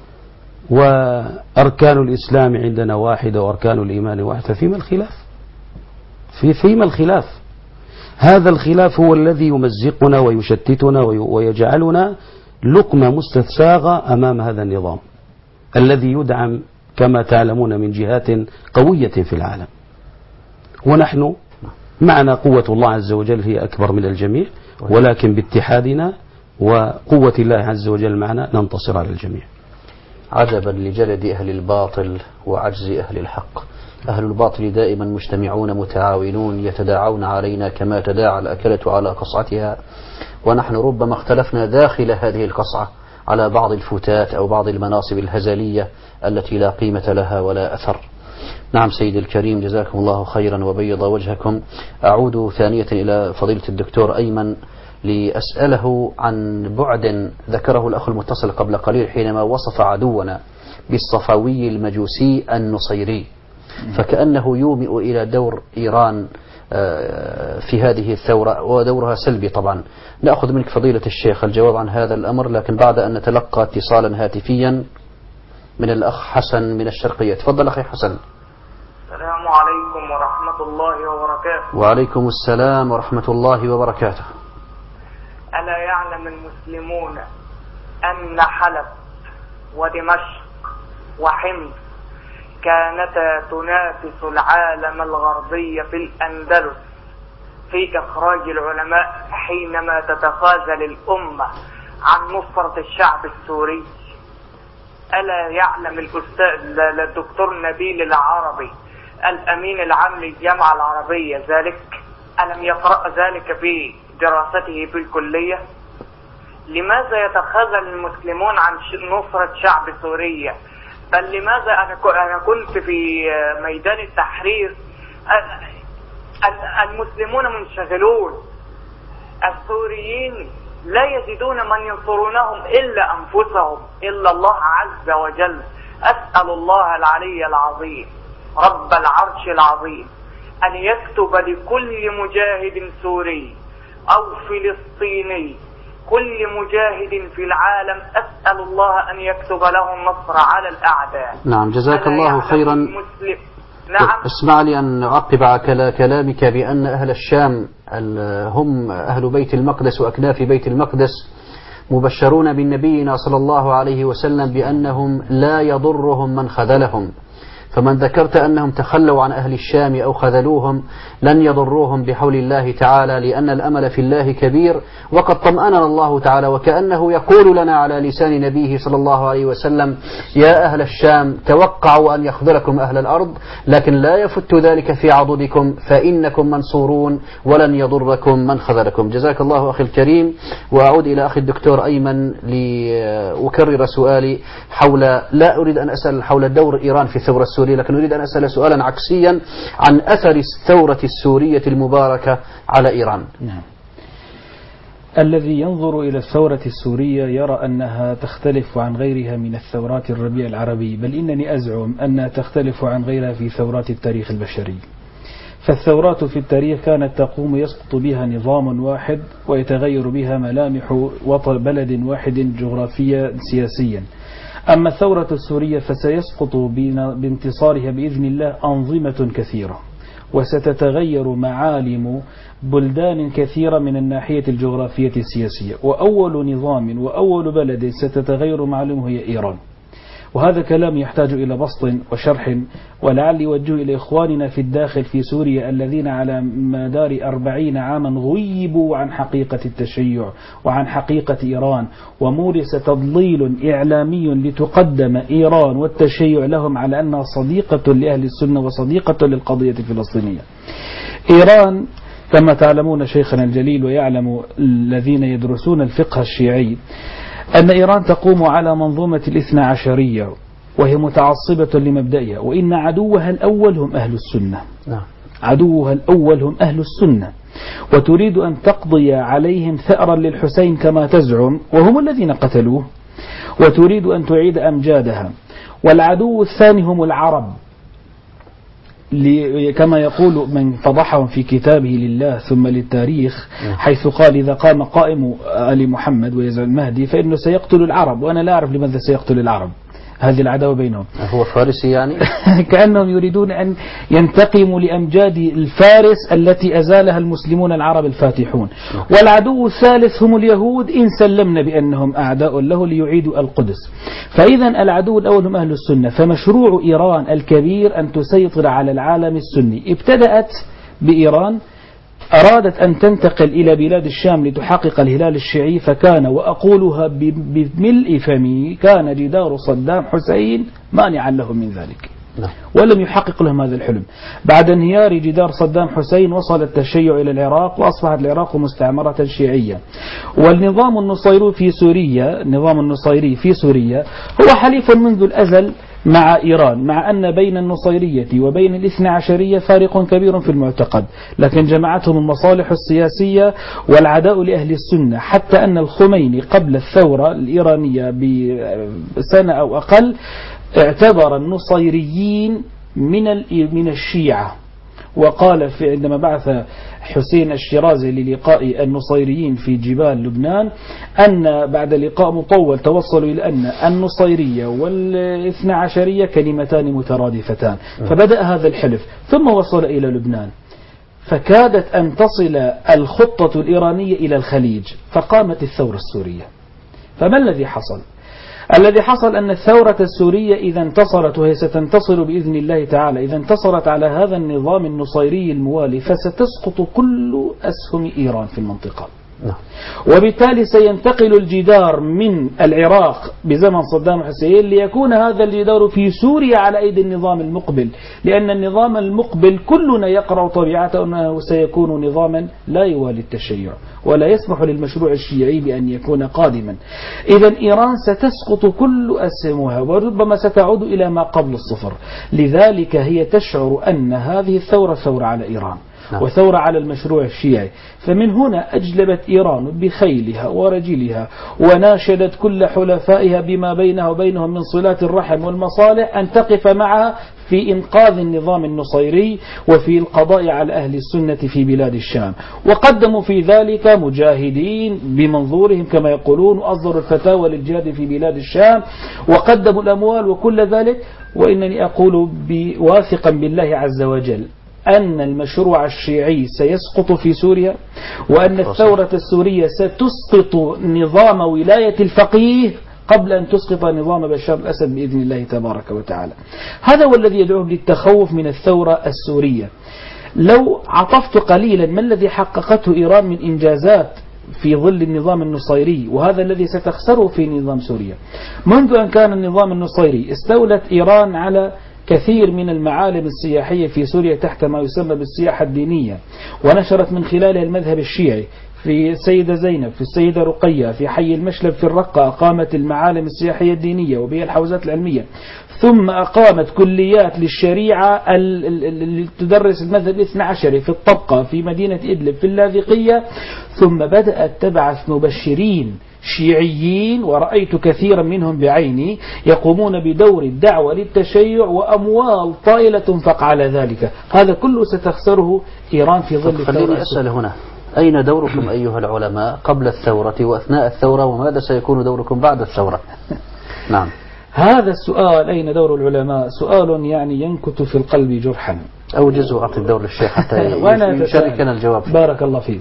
وأركان الإسلام عندنا واحدة وأركان الإيمان واحدة، ففيما الخلاف؟ في فيما الخلاف؟ هذا الخلاف هو الذي يمزقنا ويشتتنا ويجعلنا لقمة مستساغة أمام هذا النظام الذي يدعم كما تعلمون من جهات قوية في العالم، ونحن معنا قوة الله عز وجل هي أكبر من الجميع، ولكن باتحادنا وقوة الله عز وجل معنا ننتصر على الجميع. عجبا لجلد أهل الباطل وعجز أهل الحق. أهل الباطل دائما مجتمعون متعاونون يتداعون علينا كما تداعى الأكلة على قصعتها، ونحن ربما اختلفنا داخل هذه القصعة على بعض الفتات أو بعض المناصب الهزلية التي لا قيمة لها ولا أثر. نعم سيدي الكريم، جزاكم الله خيرا وبيض وجهكم. أعود ثانية إلى فضيلة الدكتور أيمن لأسأله عن بعد ذكره الأخ المتصل قبل قليل حينما وصف عدونا بالصفوي المجوسي النصيري، فكأنه يومئ إلى دور إيران في هذه الثورة، ودورها سلبي طبعا. نأخذ منك فضيلة الشيخ الجواب عن هذا الأمر، لكن بعد أن نتلقى اتصالا هاتفيا من الأخ حسن من الشرقية. تفضل أخي حسن. السلام عليكم ورحمة الله وبركاته. وعليكم السلام ورحمة الله وبركاته. ألا يعلم المسلمون أن حلب ودمشق وحمص كانتا تنافس العالم الغربي في الأندلس في إخراج العلماء حينما تتخاذل الأمة عن نصرة الشعب السوري؟ ألا يعلم الأستاذ الدكتور نبيل العربي الأمين العام للجامعة العربية ذلك؟ ألم يقرأ ذلك في دراسته في الكلية؟ لماذا يتخاذل المسلمون عن نصرة شعب سوريا؟ بل لماذا أنا كنت في ميدان التحرير المسلمون منشغلون، السوريين لا يجدون من ينصرونهم إلا أنفسهم إلا الله عز وجل. أسأل الله العلي العظيم رب العرش العظيم أن يكتب لكل مجاهد سوري أو فلسطيني، كل مجاهد في العالم، أسأل الله أن يكتب له النصر على الأعداء. نعم جزاك الله خيرا. المسلم. نعم. اسمع لي أن أعقب على كلامك بأن أهل الشام هم أهل بيت المقدس وأكناف بيت المقدس مبشرون بالنبينا صلى الله عليه وسلم بأنهم لا يضرهم من خذلهم، فمن ذكرت أنهم تخلوا عن أهل الشام أو خذلوهم لن يضروهم بحول الله تعالى، لأن الأمل في الله كبير، وقد طمأننا الله تعالى وكأنه يقول لنا على لسان نبيه صلى الله عليه وسلم: يا أهل الشام توقعوا أن يخذلكم أهل الأرض، لكن لا يفت ذلك في عضدكم فإنكم منصورون ولن يضركم من خذلكم. جزاك الله أخي الكريم. وأعود إلى أخي الدكتور أيمن لأكرر سؤالي حول، لا أريد أن أسأل حول دور إيران في الثورة السورية، لكن أريد أن أسأل سؤالا عكسيا عن أثر الثورة السورية المباركة على إيران. نعم. الذي ينظر إلى الثورة السورية يرى أنها تختلف عن غيرها من الثورات الربيع العربي، بل إنني أزعم أنها تختلف عن غيرها في ثورات التاريخ البشري. فالثورات في التاريخ كانت تقوم يسقط بها نظام واحد ويتغير بها ملامح وطن بلد واحد جغرافيا سياسيا. أما الثورة السورية فسيسقط بانتصارها بإذن الله أنظمة كثيرة، وستتغير معالم بلدان كثيرة من الناحية الجغرافية السياسية، وأول نظام وأول بلد ستتغير معالمه هي إيران. وهذا كلام يحتاج إلى بسط وشرح، ولعل يوجه إلى إخواننا في الداخل في سوريا الذين على مدار أربعين عاما غيبوا عن حقيقة التشيع وعن حقيقة إيران، ومورس تضليل إعلامي لتقدم إيران والتشيع لهم على أنها صديقة لأهل السنة وصديقة للقضية الفلسطينية. إيران كما تعلمون شيخنا الجليل ويعلم الذين يدرسون الفقه الشيعي أن إيران تقوم على منظومة الاثنى عشرية، وهي متعصبة لمبدئها، وإن عدوها الأول هم أهل السنة. عدوها الأول هم أهل السنة، وتريد أن تقضي عليهم ثأرا للحسين كما تزعم، وهم الذين قتلوه، وتريد أن تعيد أمجادها. والعدو الثاني هم العرب، كما يقول من فضحهم في كتابه لله ثم للتاريخ، حيث قال: إذا قام قائم آل محمد ويزعم المهدي فإنه سيقتل العرب، وأنا لا أعرف لماذا سيقتل العرب، هذه العداوة بينهم. هو فارسي يعني؟ كأنهم يريدون أن ينتقموا لأمجاد الفارس التي أزالها المسلمون العرب الفاتحون. والعدو الثالث هم اليهود إن سلمنا بأنهم أعداء له ليعيدوا القدس. فإذا العدو الأول هم أهل السنة. فمشروع إيران الكبير أن تسيطر على العالم السني ابتدأت بإيران، أرادت أن تنتقل إلى بلاد الشام لتحقق الهلال الشيعي، فكان، وأقولها بملء فمي، كان جدار صدام حسين مانعا لهم من ذلك، ولم يحقق لهم هذا الحلم. بعد انهيار جدار صدام حسين وصل التشيع إلى العراق، وأصبحت العراق مستعمرة شيعية. والنظام النصيري في سوريا، النظام النصيري في سوريا هو حليف منذ الأزل مع إيران، مع أن بين النصيرية وبين الاثنى عشرية فارق كبير في المعتقد، لكن جمعتهم المصالح السياسية والعداء لأهل السنة، حتى أن الخميني قبل الثورة الإيرانية بسنة أو أقل اعتبر النصيريين من من الشيعة، وقال في عندما بعث حسين الشيرازي للقاء النصيريين في جبال لبنان أن بعد لقاء مطول توصلوا إلى أن النصيرية والاثنى عشرية كلمتان مترادفتان، فبدأ هذا الحلف ثم وصل إلى لبنان، فكادت أن تصل الخطة الإيرانية إلى الخليج، فقامت الثورة السورية. فما الذي حصل؟ الذي حصل أن الثورة السورية إذا انتصرت، وهي ستنتصر بإذن الله تعالى، إذا انتصرت على هذا النظام النصيري الموالي فستسقط كل أسهم إيران في المنطقة، وبالتالي سينتقل الجدار من العراق بزمن صدام حسين ليكون هذا الجدار في سوريا على أيدي النظام المقبل، لأن النظام المقبل كلنا يقرأ طبيعته أنه سيكون نظاما لا يوالي التشيع ولا يسمح للمشروع الشيعي بأن يكون قادما. إذا إيران ستسقط كل أسهمها وربما ستعود إلى ما قبل الصفر. لذلك هي تشعر أن هذه الثورة ثورة على إيران وثورة على المشروع الشيعي. فمن هنا أجلبت إيران بخيلها ورجلها وناشدت كل حلفائها بما بينها وبينهم من صلات الرحم والمصالح أن تقف معها في إنقاذ النظام النصيري وفي القضاء على أهل السنة في بلاد الشام. وقدموا في ذلك مجاهدين بمنظورهم كما يقولون، وأصدروا الفتاوى للجهاد في بلاد الشام، وقدموا الأموال وكل ذلك. وإنني أقول واثقا بالله عز وجل أن المشروع الشيعي سيسقط في سوريا، وأن الثورة السورية ستسقط نظام ولاية الفقيه قبل أن تسقط نظام بشار الأسد بإذن الله تبارك وتعالى. هذا هو الذي يدعوهم للتخوف من الثورة السورية. لو عطفت قليلا ما الذي حققته إيران من إنجازات في ظل النظام النصيري، وهذا الذي ستخسره في نظام سوريا. منذ أن كان النظام النصيري استولت إيران على كثير من المعالم السياحية في سوريا تحت ما يسمى بالسياحة الدينية، ونشرت من خلالها المذهب الشيعي. في السيدة زينب، في السيدة رقية، في حي المشلب في الرقة أقامت المعالم السياحية الدينية وبها الحوزات العلمية، ثم أقامت كليات للشريعة اللي تدرس المذهب الاثنى عشري في الطبقة في مدينة إدلب في اللاذقية، ثم بدأت تبعث مبشرين شيعيين، ورأيت كثيرا منهم بعيني يقومون بدور الدعوة للتشيع، وأموال طائلة تنفق على ذلك. هذا كله ستخسره إيران في ظل الثورة. خليني أسأل هنا، أين دوركم أيها العلماء قبل الثورة وأثناء الثورة، وماذا سيكون دوركم بعد الثورة؟ نعم، هذا السؤال أين دور العلماء سؤال يعني ينكت في القلب جرحا. أوجز وأعطي الدور للشيخ حتى يشاركنا الجواب. بارك الله فيك.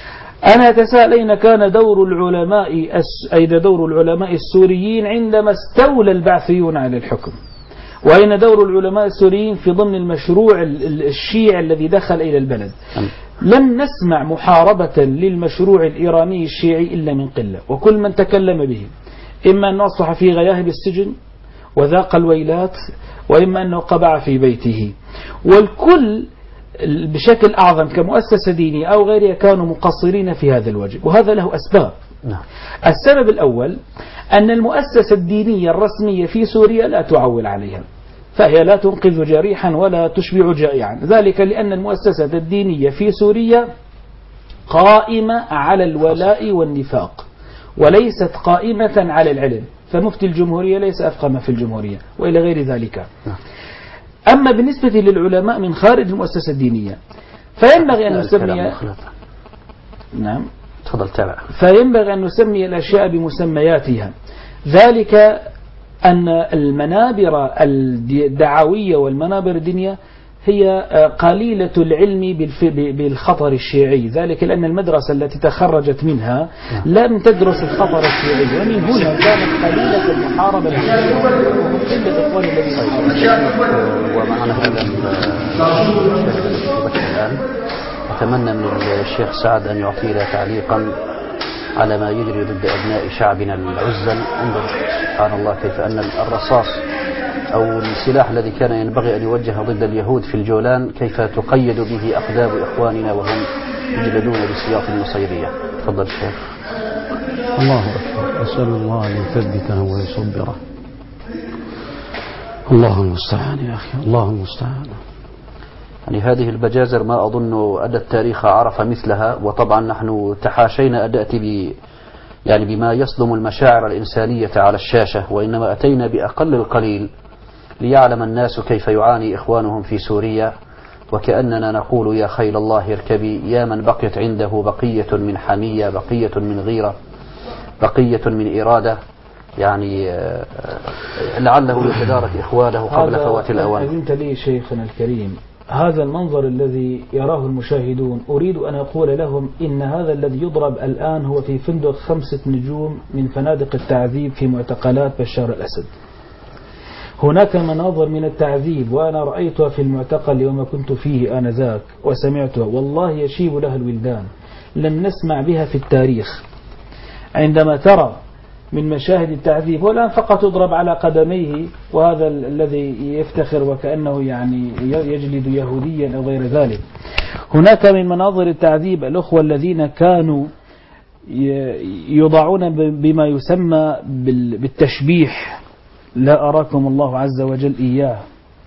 أنا أتساءل أين كان دور العلماء أين دور العلماء السوريين عندما استولى البعثيون على الحكم، وأين دور العلماء السوريين في ضمن المشروع الشيعي الذي دخل إلى البلد. لم نسمع محاربة للمشروع الإيراني الشيعي إلا من قلة، وكل من تكلم به إما أن أصبح في غياهب السجن وذاق الويلات، وإما أنه قبع في بيته، والكل بشكل أعظم كمؤسسة دينية أو غيرها كانوا مقصرين في هذا الواجب، وهذا له أسباب. السبب الأول أن المؤسسة الدينية الرسمية في سوريا لا تعول عليها، فهي لا تنقذ جريحا ولا تشبع جائعا، ذلك لأن المؤسسة الدينية في سوريا قائمة على الولاء والنفاق وليست قائمة على العلم، فمفتي الجمهورية ليس أفقه في الجمهورية وإلى غير ذلك. أما بالنسبة للعلماء من خارج المؤسسة الدينية فينبغي أن نسمي نعم تفضل تابع فينبغي أن نسمي الأشياء بمسمياتها، ذلك أن المنابر الدعوية والمنابر الدينية هي قليلة العلم بالخطر الشيعي، ذلك لأن المدرسة التي تخرجت منها لم تدرس الخطر الشيعي، ومن هنا كانت قليلة المحاربة الشيعية وقلة إخوان الذين ومعنا هذا الآن. أتمنى من الشيخ سعد أن يعطينا تعليقا على ما يجري ضد أبناء شعبنا العزل. انظر سبحان الله كيف أن الرصاص أو السلاح الذي كان ينبغي أن يوجه ضد اليهود في الجولان كيف تقيد به أقدام إخواننا وهم يجلدون بالسياط النصيرية. تفضل الشيخ. الله أكبر. أسأل الله أن يثبته ويصبره. الله المستعان يا أخي، الله المستعان. يعني هذه البجازر ما أظن أن التاريخ عرف مثلها، وطبعا نحن تحاشينا أن نأتي ب يعني بما يصدم المشاعر الإنسانية على الشاشة، وإنما أتينا بأقل القليل ليعلم الناس كيف يعاني إخوانهم في سوريا، وكأننا نقول يا خيل الله اركبي يا من بقيت عنده بقية من حمية، بقية من غيرة، بقية من إرادة، يعني لعله يتدارك إخوانه قبل فوات الأوان. أذنت لي شيخنا الكريم، هذا المنظر الذي يراه المشاهدون أريد أن أقول لهم إن هذا الذي يضرب الآن هو في فندق خمسة نجوم من فنادق التعذيب في معتقلات بشار الأسد. هناك مناظر من التعذيب وأنا رأيتها في المعتقل يوم كنت فيه آنذاك وسمعتها، والله يشيب لها الولدان، لم نسمع بها في التاريخ. عندما ترى من مشاهد التعذيب هو الآن فقط يضرب على قدميه، وهذا الذي يفتخر وكأنه يعني يجلد يهوديا أو غير ذلك. هناك من مناظر التعذيب الأخوة الذين كانوا يضعون بما يسمى بالتشبيح، لا أراكم الله عز وجل إياه.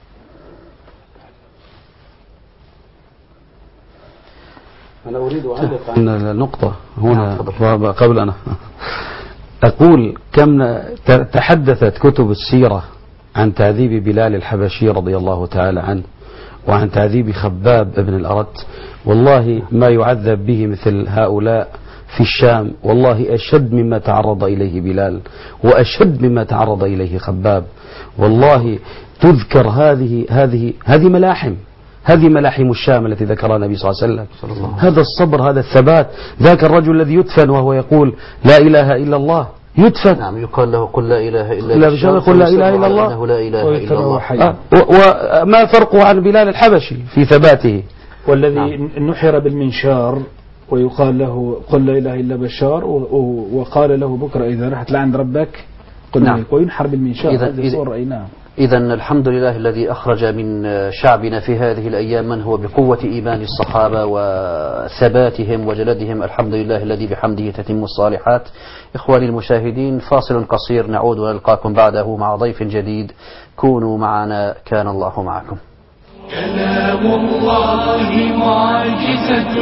أنا أريد أن أعلق عن النقطة هنا قبل أنا أقول كم تحدثت كتب السيرة عن تعذيب بلال الحبشي رضي الله تعالى عنه، وعن تعذيب خباب ابن الأرت. والله ما يعذب به مثل هؤلاء في الشام، والله أشد مما تعرض إليه بلال، وأشد مما تعرض إليه خباب. والله تذكر هذه هذه هذه ملاحم، هذه ملاحم الشام التي ذكرها النبي صلى الله عليه وسلم. هذا الصبر، هذا الثبات. ذاك الرجل الذي يدفن وهو يقول لا إله إلا الله، يدفن. نعم، يقال له قل لا إله إلا لا بشر يقول لا إله إلا الله، أنه لا إله إلا الله. آه. وما فرقه عن بلال الحبشي في ثباته؟ والذي نعم. نحر بالمنشار ويقال له قل لا إله إلا بشار، وقال له بكرة إذا رحت لعند ربك قل نعم. وينحر بالمنشار. هذه صور رأيناها. إذا الحمد لله الذي أخرج من شعبنا في هذه الأيام من هو بقوة إيمان الصحابة وثباتهم وجلدهم. الحمد لله الذي بحمده تتم الصالحات. إخواني المشاهدين، فاصل قصير، نعود ونلقاكم بعده مع ضيف جديد. كونوا معنا، كان الله معكم. كلام الله معجزة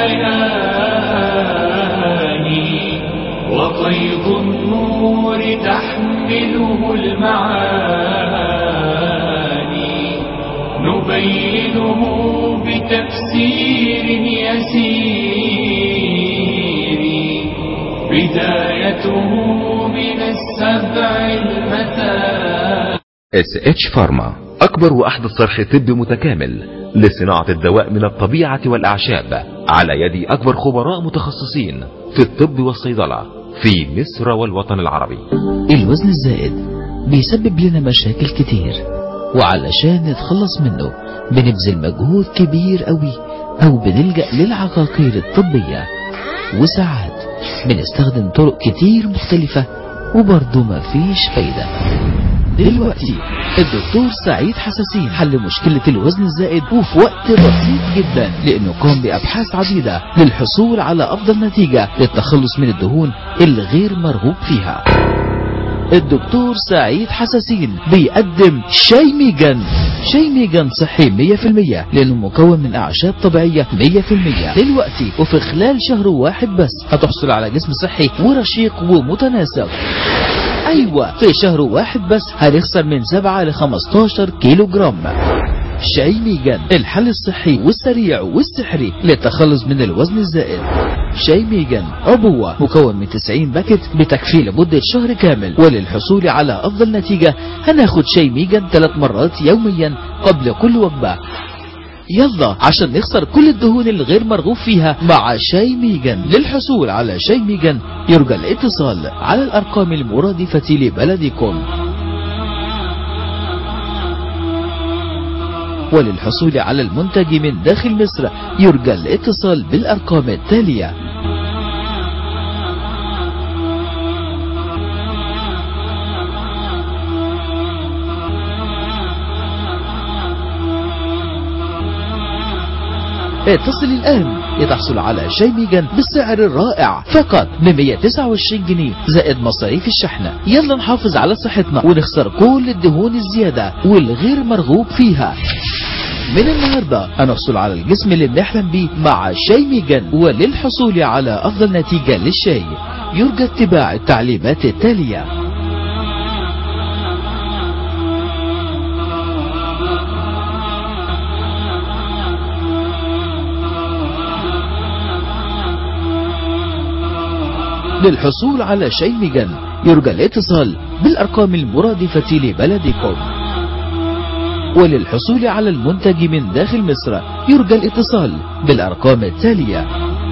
البيان، وقيض النور تحمله المعاني، نبينه بتفسير يسير، بدايته من السبع المثاني. اس اتش فارما، أكبر وأحدث صرح طبي متكامل لصناعة الدواء من الطبيعة والأعشاب على يد أكبر خبراء متخصصين في الطب والصيدلة في مصر والوطن العربي. الوزن الزائد بيسبب لنا مشاكل كتير، وعلشان نتخلص منه بنبذل مجهود كبير قوي أو بنلجأ للعقاقير الطبية، وساعات بنستخدم طرق كتير مختلفة وبرضه مفيش فايدة. دلوقتي الدكتور سعيد حساسين حل مشكلة الوزن الزائد وفي وقت بسيط جدا، لأنه قام بأبحاث عديدة للحصول على أفضل نتيجة للتخلص من الدهون الغير مرغوب فيها. الدكتور سعيد حساسين بيقدم شايميجان. شايميجان صحي مية في المية لأنه مكون من أعشاب طبيعية مية في المية. دلوقتي وفي خلال شهر واحد بس هتحصل على جسم صحي ورشيق ومتناسق. أيوة، في شهر واحد بس هنخسر من سبعة لخمستاشر كيلو جرام. شايميجان، الحل الصحي والسريع والسحري للتخلص من الوزن الزائد. شايميجان عبوة مكون من تسعين باكت بتكفي لمدة شهر كامل، وللحصول على أفضل نتيجة هناخد شايميجان ثلاث مرات يوميا قبل كل وجبة. يلا عشان نخسر كل الدهون الغير مرغوب فيها مع شايميجان. للحصول على شايميجان يرجى الاتصال على الأرقام المرادفة لبلدكم، وللحصول على المنتج من داخل مصر يرجى الاتصال بالأرقام التالية: اتصل الآن لتحصل على شايميجان بالسعر الرائع فقط ب مية وتسعة وعشرين جنيه زائد مصاريف الشحنة. يلا نحافظ على صحتنا ونخسر كل الدهون الزيادة والغير مرغوب فيها. من النهاردة هنحصل على الجسم اللي بنحلم بيه مع شايميجان، وللحصول على أفضل نتيجة للشاي يرجى اتباع التعليمات التالية: للحصول على شايميجان يرجى الاتصال بالأرقام المرادفة لبلدكم، وللحصول على المنتج من داخل مصر يرجى الاتصال بالأرقام التالية.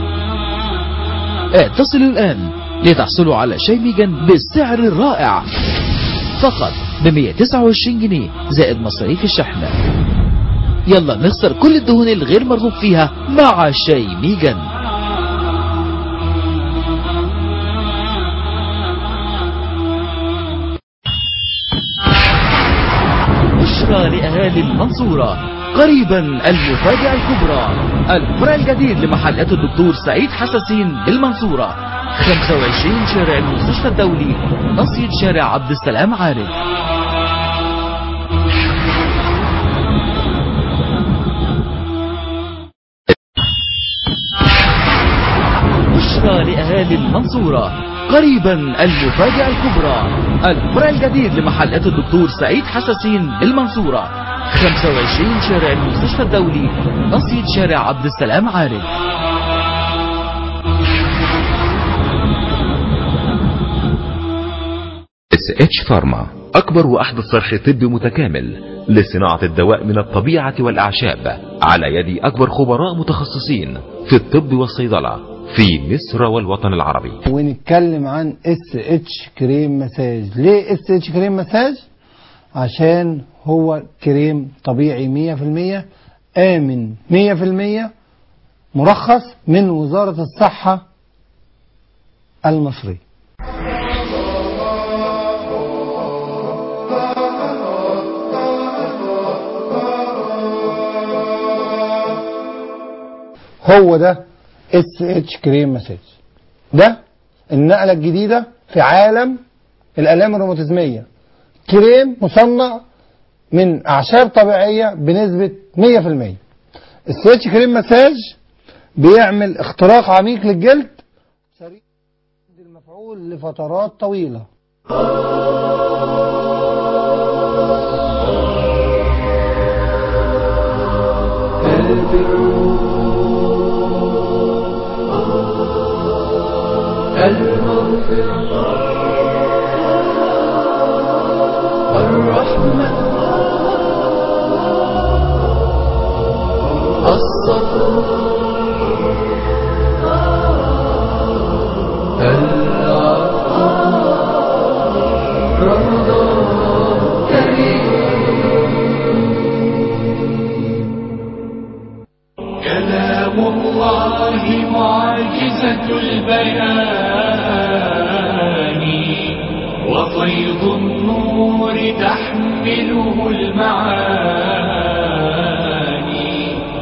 اتصلوا الآن لتحصلوا على شايميجان بالسعر الرائع فقط ب مية وتسعة وعشرين جنيه زائد مصاريف الشحنة. يلا نخسر كل الدهون الغير مرغوب فيها مع شايميجان. لأهالي المنصورة قريبا المفاجأة الكبرى، الفرع الجديد لمحلات الدكتور سعيد حساسين بالمنصورة، خمسة وعشرين شارع المستشفى الدولي، نصية شارع عبد السلام عارف. بشرى لأهالي المنصورة قريبا المفاجأة الكبرى، الفرع الجديد لمحلات الدكتور سعيد حساسين بالمنصورة، خمسة وعشرين شارع المستشفى الدولي، نصية شارع عبد السلام عارف. اس اتش فارما، أكبر وأحدث صرح طبي متكامل لصناعة الدواء من الطبيعة والأعشاب على يد أكبر خبراء متخصصين في الطب والصيدلة في مصر والوطن العربي. ونتكلم عن اس اتش كريم مساج. ليه اس اتش كريم مساج؟ عشان هو كريم طبيعي مية في المية، آمن مية في المية، مرخص من وزارة الصحة المصرية. هو ده اس اتش كريم مساج. ده النقلة الجديدة في عالم الآلام الروماتيزمية. كريم مصنع من أعشاب طبيعية بنسبة مية في المية. اس اتش كريم مساج بيعمل اختراق عميق للجلد، سريع المفعول لفترات طويلة. المغفرة الرحمة الصفو العفو رمضان كريم. كلام الله معجزة البيان وفيض النور تحمله المعاني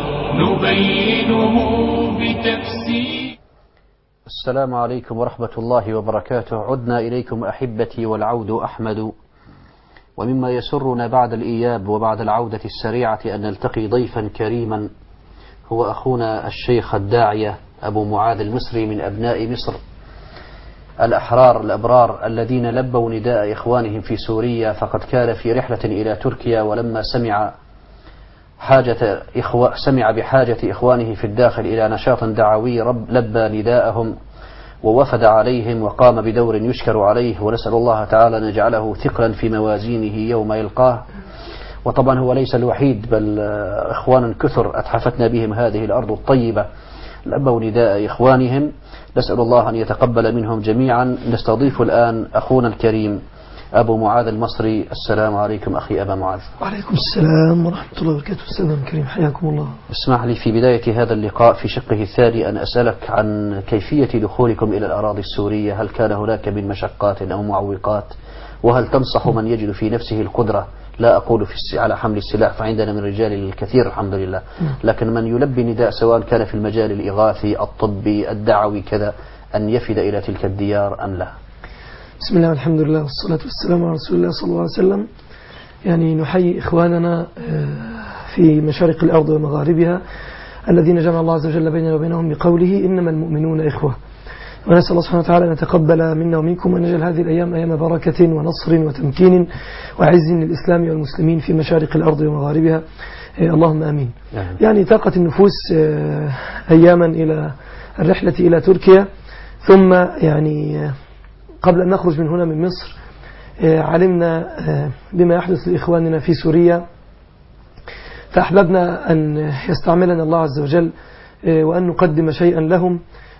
نبينه بتفسير. السلام عليكم ورحمة الله وبركاته. عدنا إليكم أحبتي والعود أحمد. ومما يسرنا بعد الإياب وبعد العودة السريعة أن نلتقي ضيفا كريما هو أخونا الشيخ الداعية أبو معاذ المصري من أبناء مصر الأحرار الأبرار الذين لبوا نداء إخوانهم في سوريا. فقد كان في رحلة إلى تركيا، ولما سمع حاجة إخوة سمع بحاجة إخوانه في الداخل إلى نشاط دعوي رب لبى نداءهم ووفد عليهم وقام بدور يشكر عليه، ونسأل الله تعالى أن يجعله ثقلا في موازينه يوم يلقاه. وطبعا هو ليس الوحيد، بل إخوان كثر أتحفتنا بهم هذه الأرض الطيبة لبوا نداء إخوانهم. نسأل الله أن يتقبل منهم جميعا. نستضيف الآن أخونا الكريم أبو معاذ المصري. السلام عليكم أخي أبا معاذ. وعليكم السلام ورحمة الله وبركاته. السلام الكريم، حياكم الله. اسمح لي في بداية هذا اللقاء في شقه الثاني أن أسألك عن كيفية دخولكم إلى الأراضي السورية. هل كان هناك من مشقات أو معوقات؟ وهل تنصح من يجد في نفسه القدرة، لا أقول في على حمل السلاح فعندنا من رجال الكثير الحمد لله، لكن من يلبي نداء سواء كان في المجال الإغاثي الطبي الدعوي كذا، أن يفد إلى تلك الديار أم لا؟ بسم الله والحمد لله والصلاة والسلام على رسول الله صلى الله عليه وسلم. يعني نحيي إخواننا في مشارق الأرض ومغاربها الذين جمع الله عز وجل بيننا وبينهم بقوله إنما المؤمنون إخوة. ونسأل الله سبحانه وتعالى أن يتقبل منا ومنكم وأن يجعل هذه الأيام أيام بركة ونصر وتمكين وعز للإسلام والمسلمين في مشارق الأرض ومغاربها، اللهم آمين. يعني طاقت النفوس أياما إلى الرحلة إلى تركيا، ثم يعني قبل أن نخرج من هنا من مصر علمنا بما يحدث لإخواننا في سوريا، فأحببنا أن يستعملنا الله عز وجل وأن نقدم شيئا لهم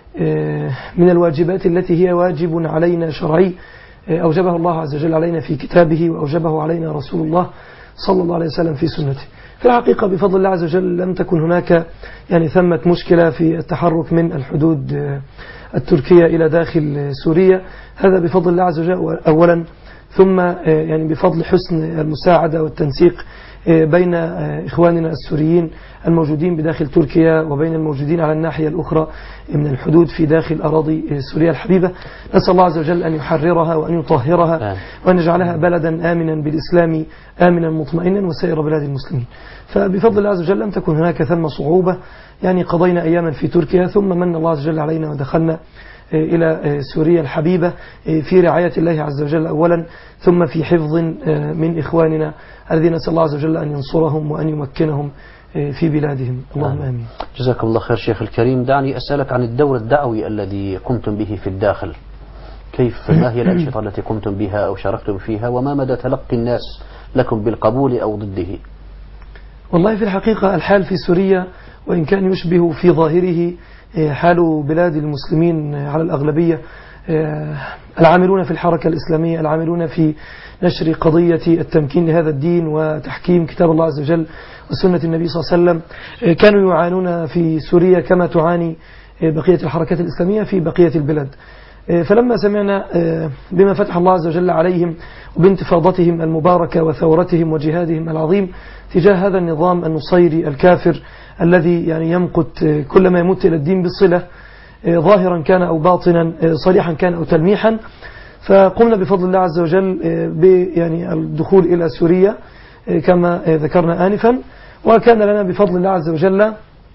من الواجبات التي هي واجب علينا شرعي أوجبه الله عز وجل علينا في كتابه وأوجبه علينا رسول الله صلى الله عليه وسلم في سنته. في الحقيقة بفضل الله عز وجل لم تكن هناك يعني ثمة مشكلة في التحرك من الحدود التركية إلى داخل سوريا، هذا بفضل الله عز وجل أولا، ثم يعني بفضل حسن المساعدة والتنسيق بين إخواننا السوريين الموجودين بداخل تركيا وبين الموجودين على الناحية الأخرى من الحدود في داخل أراضي سوريا الحبيبة. نسأل الله عز وجل أن يحررها وأن يطهرها وأن يجعلها بلدا آمنا بالإسلام آمنا مطمئنا وسائر بلاد المسلمين. فبفضل الله عز وجل لم تكن هناك ثم صعوبة، يعني قضينا أياما في تركيا ثم من الله عز وجل علينا ودخلنا إلى سوريا الحبيبة في رعاية الله عز وجل أولا، ثم في حفظ من إخواننا الذين نسأل الله عز وجل أن ينصرهم وأن يمكنهم في بلادهم، اللهم آمين. جزاكم الله خير شيخ الكريم. دعني أسألك عن الدور الدعوي الذي قمتم به في الداخل. كيف ما هي الأنشطة التي قمتم بها أو شاركتم فيها، وما مدى تلقي الناس لكم بالقبول أو ضده؟ والله في الحقيقة الحال في سوريا وإن كان يشبه في ظاهره حال بلاد المسلمين على الأغلبية، العاملون في الحركة الإسلامية، العاملون في نشر قضية التمكين لهذا الدين وتحكيم كتاب الله عز وجل وسنة النبي صلى الله عليه وسلم، كانوا يعانون في سوريا كما تعاني بقية الحركات الإسلامية في بقية البلاد. فلما سمعنا بما فتح الله عز وجل عليهم وبانتفاضتهم المباركة وثورتهم وجهادهم العظيم تجاه هذا النظام النصيري الكافر الذي يعني يمقت كل ما يمت إلى الدين بالصلة، ظاهرا كان أو باطنا، صريحا كان أو تلميحا، فقمنا بفضل الله عز وجل يعني الدخول إلى سوريا كما ذكرنا آنفا. وكان لنا بفضل الله عز وجل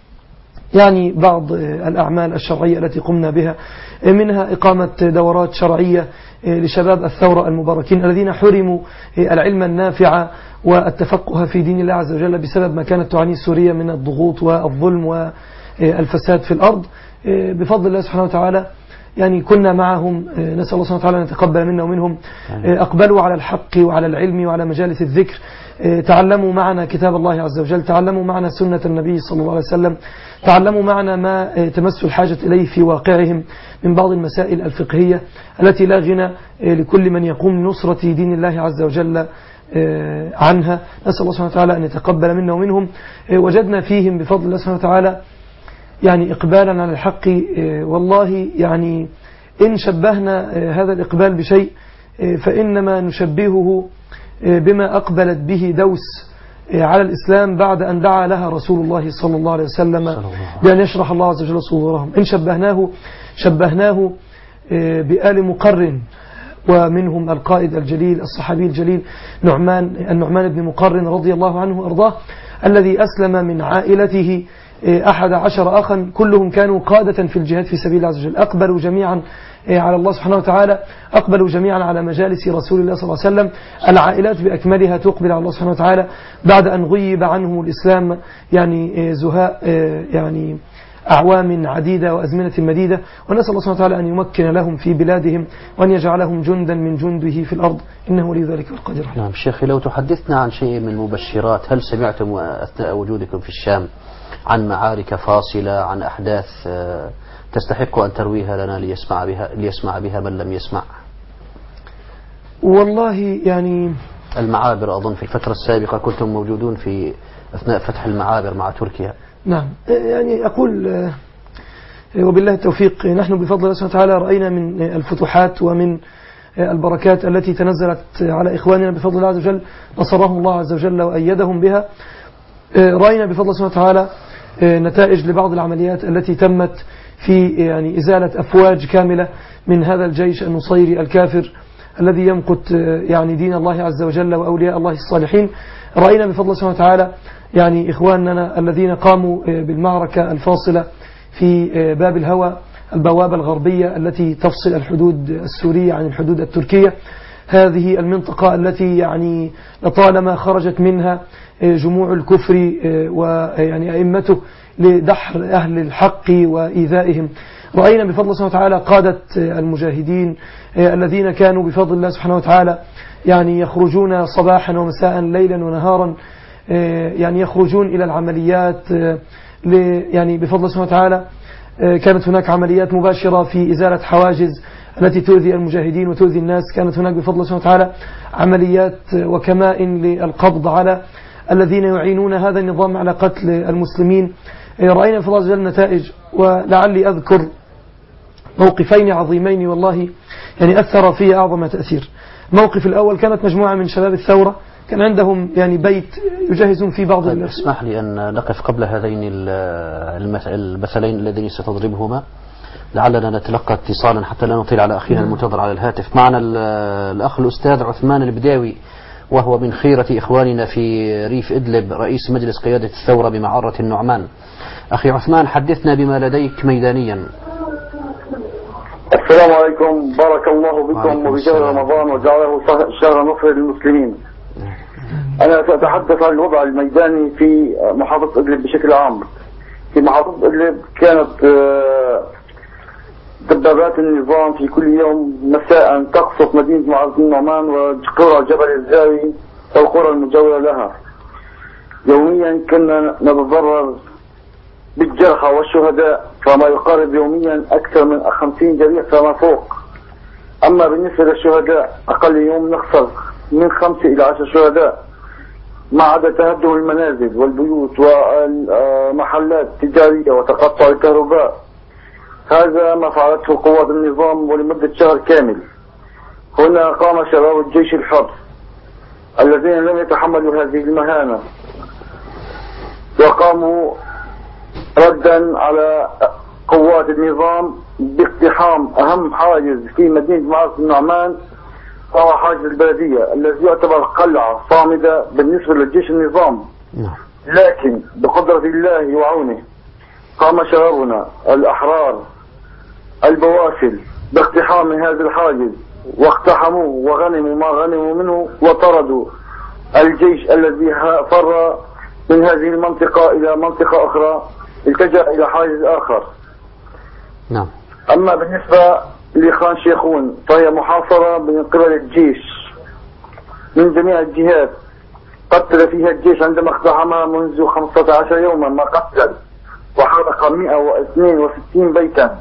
يعني بعض الأعمال الشرعية التي قمنا بها، منها إقامة دورات شرعية لشباب الثورة المباركين الذين حرموا العلم النافع والتفقه في دين الله عز وجل بسبب ما كانت تعانيه سوريا من الضغوط والظلم والفساد في الأرض. بفضل الله سبحانه وتعالى يعني كنا معهم، نسأل الله سبحانه وتعالى أن يتقبل منا ومنهم، أقبلوا على الحق وعلى العلم وعلى مجالس الذكر، تعلموا معنا كتاب الله عز وجل، تعلموا معنا سنة النبي صلى الله عليه وسلم، تعلموا معنا ما تمس الحاجة إليه في واقعهم من بعض المسائل الفقهية التي لا غنى لكل من يقوم بنصرة دين الله عز وجل عنها. نسأل الله سبحانه وتعالى أن يتقبل منا ومنهم. وجدنا فيهم بفضل الله سبحانه وتعالى يعني إقبالا على الحق، والله يعني إن شبهنا هذا الإقبال بشيء فإنما نشبهه بما أقبلت به دوس على الإسلام بعد أن دعا لها رسول الله صلى الله عليه وسلم بأن يشرح الله عز وجل صدورهم. إن شبهناه شبهناه بآل مقرن، ومنهم القائد الجليل الصحابي الجليل نعمان النعمان بن مقرن رضي الله عنه أرضاه، الذي أسلم من عائلته أحد عشر أخا كلهم كانوا قادة في الجهاد في سبيل الله عز وجل، أقبلوا جميعا على الله سبحانه وتعالى، أقبلوا جميعا على مجالس رسول الله صلى الله عليه وسلم. العائلات بأكملها تقبل على الله سبحانه وتعالى بعد أن غيب عنهم الإسلام يعني زهاء يعني أعوام عديدة وأزمنة مديدة، ونسأل الله سبحانه وتعالى أن يمكن لهم في بلادهم وأن يجعلهم جندا من جنده في الأرض، إنه ولي ذلك والقادر. نعم شيخي، لو تحدثنا عن شيء من المبشرات، هل سمعتم أثناء وجودكم في الشام عن معارك فاصلة، عن أحداث تستحق أن ترويها لنا ليسمع بها ليسمع بها من لم يسمع؟ والله يعني المعابر، أظن في الفترة السابقة كنتم موجودون في أثناء فتح المعابر مع تركيا. نعم، يعني أقول وبالله التوفيق، نحن بفضل الله سبحانه وتعالى رأينا من الفتوحات ومن البركات التي تنزلت على إخواننا بفضل الله عز وجل، نصرهم الله عز وجل وأيدهم بها. رأينا بفضل الله سبحانه وتعالى نتائج لبعض العمليات التي تمت في يعني إزالة أفواج كاملة من هذا الجيش النصيري الكافر الذي يمقت يعني دين الله عز وجل وأولياء الله الصالحين. رأينا بفضل الله سبحانه وتعالى يعني إخواننا الذين قاموا بالمعركة الفاصلة في باب الهوى، البوابة الغربية التي تفصل الحدود السورية عن الحدود التركية. هذه المنطقة التي يعني لطالما خرجت منها جموع الكفر ويعني أئمته لدحر أهل الحق وإيذائهم. رأينا بفضل الله سبحانه وتعالى قادة المجاهدين الذين كانوا بفضل الله سبحانه وتعالى يعني يخرجون صباحا ومساء ليلا ونهارا، يعني يخرجون إلى العمليات يعني بفضل الله سبحانه وتعالى. كانت هناك عمليات مباشرة في إزالة حواجز التي تؤذي المجاهدين وتؤذي الناس، كانت هناك بفضل الله سبحانه وتعالى عمليات وكمائن للقبض على الذين يعينون هذا النظام على قتل المسلمين. رأينا في الله عز وجل نتائج، ولعلي أذكر موقفين عظيمين والله يعني أثر في أعظم تأثير. الموقف الأول كانت مجموعة من شباب الثورة كان عندهم يعني بيت يجهزون فيه بعض. طيب اسمح لي أن نقف قبل هذين المثلين اللذين ستضربهما، لعلنا نتلقى اتصالا حتى لا نطيل على أخينا المنتظر على الهاتف. معنا الأخ الأستاذ عثمان البداوي، وهو من خيرة إخواننا في ريف إدلب، رئيس مجلس قيادة الثورة بمعرة النعمان. أخي عثمان، حدثنا بما لديك ميدانيا. السلام عليكم، بارك الله بكم وبشهر رمضان وجعله شهر نصر للمسلمين. أنا سأتحدث عن الوضع الميداني في محافظة إدلب بشكل عام. في محافظة إدلب كانت دبابات النظام في كل يوم مساء تقصف مدينة معز بن نعمان وقرى جبل الزاوي والقرى المجاورة لها. يوميا كنا نتضرر بالجرحى والشهداء، فما يقارب يوميا أكثر من خمسين جريح فما فوق. أما بالنسبة للشهداء أقل يوم نخسر من خمسة إلى عشر شهداء، ما عدا تهدم المنازل والبيوت والمحلات التجارية وتقطع الكهرباء. هذا ما فعلته قوات النظام ولمدة شهر كامل. هنا قام شباب الجيش الحر الذين لم يتحملوا هذه المهانة وقاموا ردا على قوات النظام باقتحام أهم حاجز في مدينة معز بن نعمان، وهو حاجز البلدية الذي يعتبر قلعة صامدة بالنسبة للجيش النظام. لكن بقدرة الله وعونه قام شبابنا الأحرار البواسل باقتحام هذا الحاجز واقتحموه وغنموا ما غنموا منه وطردوا الجيش الذي فر من هذه المنطقة إلى منطقة أخرى، التجأ إلى حاجز آخر. نعم. أما بالنسبة لخان شيخون فهي محاصرة من قبل الجيش من جميع الجهات، قتل فيها الجيش عندما اقتحمها منذ خمسة عشر يوما ما قتل وحرق مئة واثنين وستين بيتا،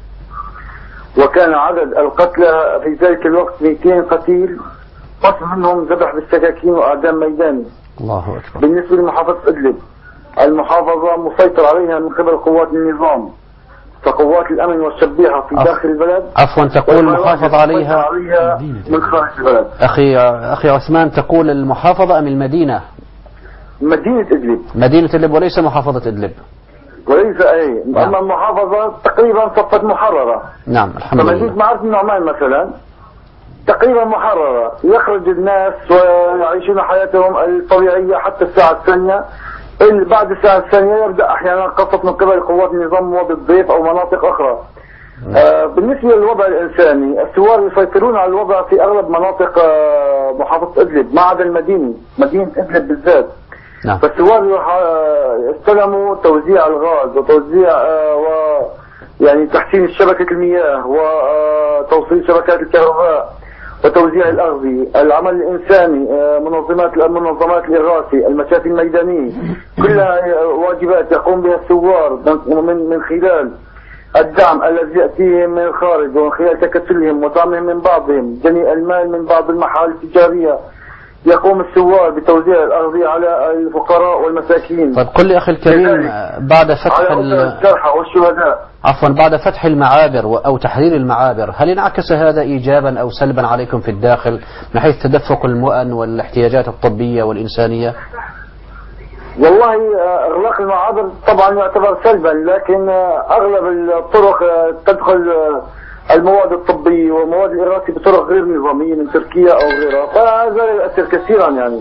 وكان عدد القتلى في ذلك الوقت مئتين قتيل، قسم منهم ذبح بالسكاكين وأعدام ميداني. الله أكبر. بالنسبة لمحافظة إدلب، المحافظة مسيطر عليها من قبل قوات النظام، فقوات الأمن والشبيحة في داخل البلد. عفوا تقول المحافظة عليها, عليها من خارج البلد. أخي أخي عثمان، تقول المحافظة أم المدينة؟ مدينة إدلب. مدينة إدلب وليس محافظة إدلب. وليس أي. نعم. أما المحافظة تقريبا صفت محررة. نعم الحمد لله. فمدينة معز بن نعمان مثلا تقريبا محررة، يخرج الناس ويعيشون حياتهم الطبيعية حتى الساعة الثانية. بعد الساعة الثانية يبدأ أحيانا قصف من قبل قوات النظام وبالضيف أو مناطق أخرى. آه بالنسبة للوضع الإنساني، الثوار يسيطرون على الوضع في أغلب مناطق آه محافظة إدلب ما عدا المدينة، مدينة إدلب بالذات. نعم. فالثوار استلموا توزيع الغاز وتوزيع آه و يعني تحسين شبكة المياه وتوصيل شبكات الكهرباء وتوزيع الأغذية، العمل الإنساني، منظمات المنظمات الإغاثية، المشافي الميدانية، كلها واجبات يقوم بها الثوار من من خلال الدعم الذي يأتيهم من الخارج ومن خلال تكتلهم ودعمهم من بعضهم، جميع المال من بعض المحال التجارية. يقوم الثوار بتوزيع الأغذية على الفقراء والمساكين. طيب قل لي أخي الكريم، بعد فتح الجرحى والشهداء عفوا بعد فتح المعابر أو تحرير المعابر، هل انعكس هذا إيجابا أو سلبا عليكم في الداخل من حيث تدفق المؤن والاحتياجات الطبية والإنسانية؟ والله إغلاق المعابر طبعا يعتبر سلبا، لكن أغلب الطرق تدخل المواد الطبية والمواد الإغاثية بطرق غير نظامية من تركيا أو غيرها، فهذا يؤثر كثيرا يعني.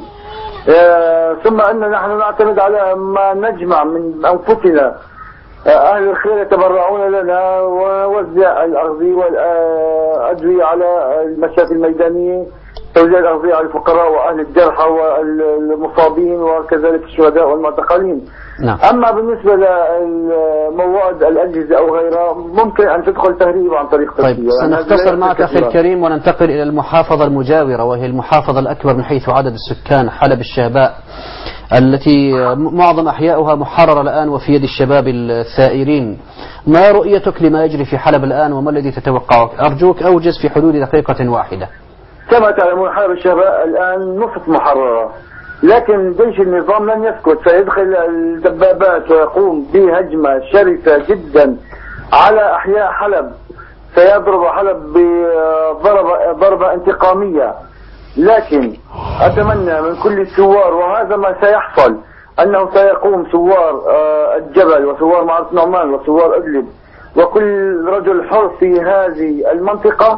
ثم أن نحن نعتمد على ما نجمع من أنفسنا. أهل الخير يتبرعون لنا ونوزع الأغذية والأدوية على المشافي الميدانية، توزيع الأغذية على الفقراء وأهل الجرحى والمصابين وكذلك الشهداء والمعتقلين. نعم. أما بالنسبة للمواد الأجهزة أو غيرها ممكن أن تدخل تهريب عن طريق تركيا. طيب سنختصر معك أخي الكريم وننتقل إلى المحافظة المجاورة، وهي المحافظة الأكبر من حيث عدد السكان، حلب الشهباء، التي معظم أحياؤها محررة الآن وفي يد الشباب الثائرين. ما رؤيتك لما يجري في حلب الآن وما الذي تتوقعه؟ أرجوك أوجز في حدود دقيقة واحدة. كما تعلمون حلب الشهباء الآن نصف محررة، لكن جيش النظام لن يسكت، سيدخل الدبابات ويقوم بهجمة شرسة جدا على أحياء حلب، سيضرب حلب بضربة ضربة انتقامية. لكن أتمنى من كل الثوار، وهذا ما سيحصل، أنه سيقوم ثوار الجبل وثوار معز بن نعمان وثوار إدلب وكل رجل حر في هذه المنطقة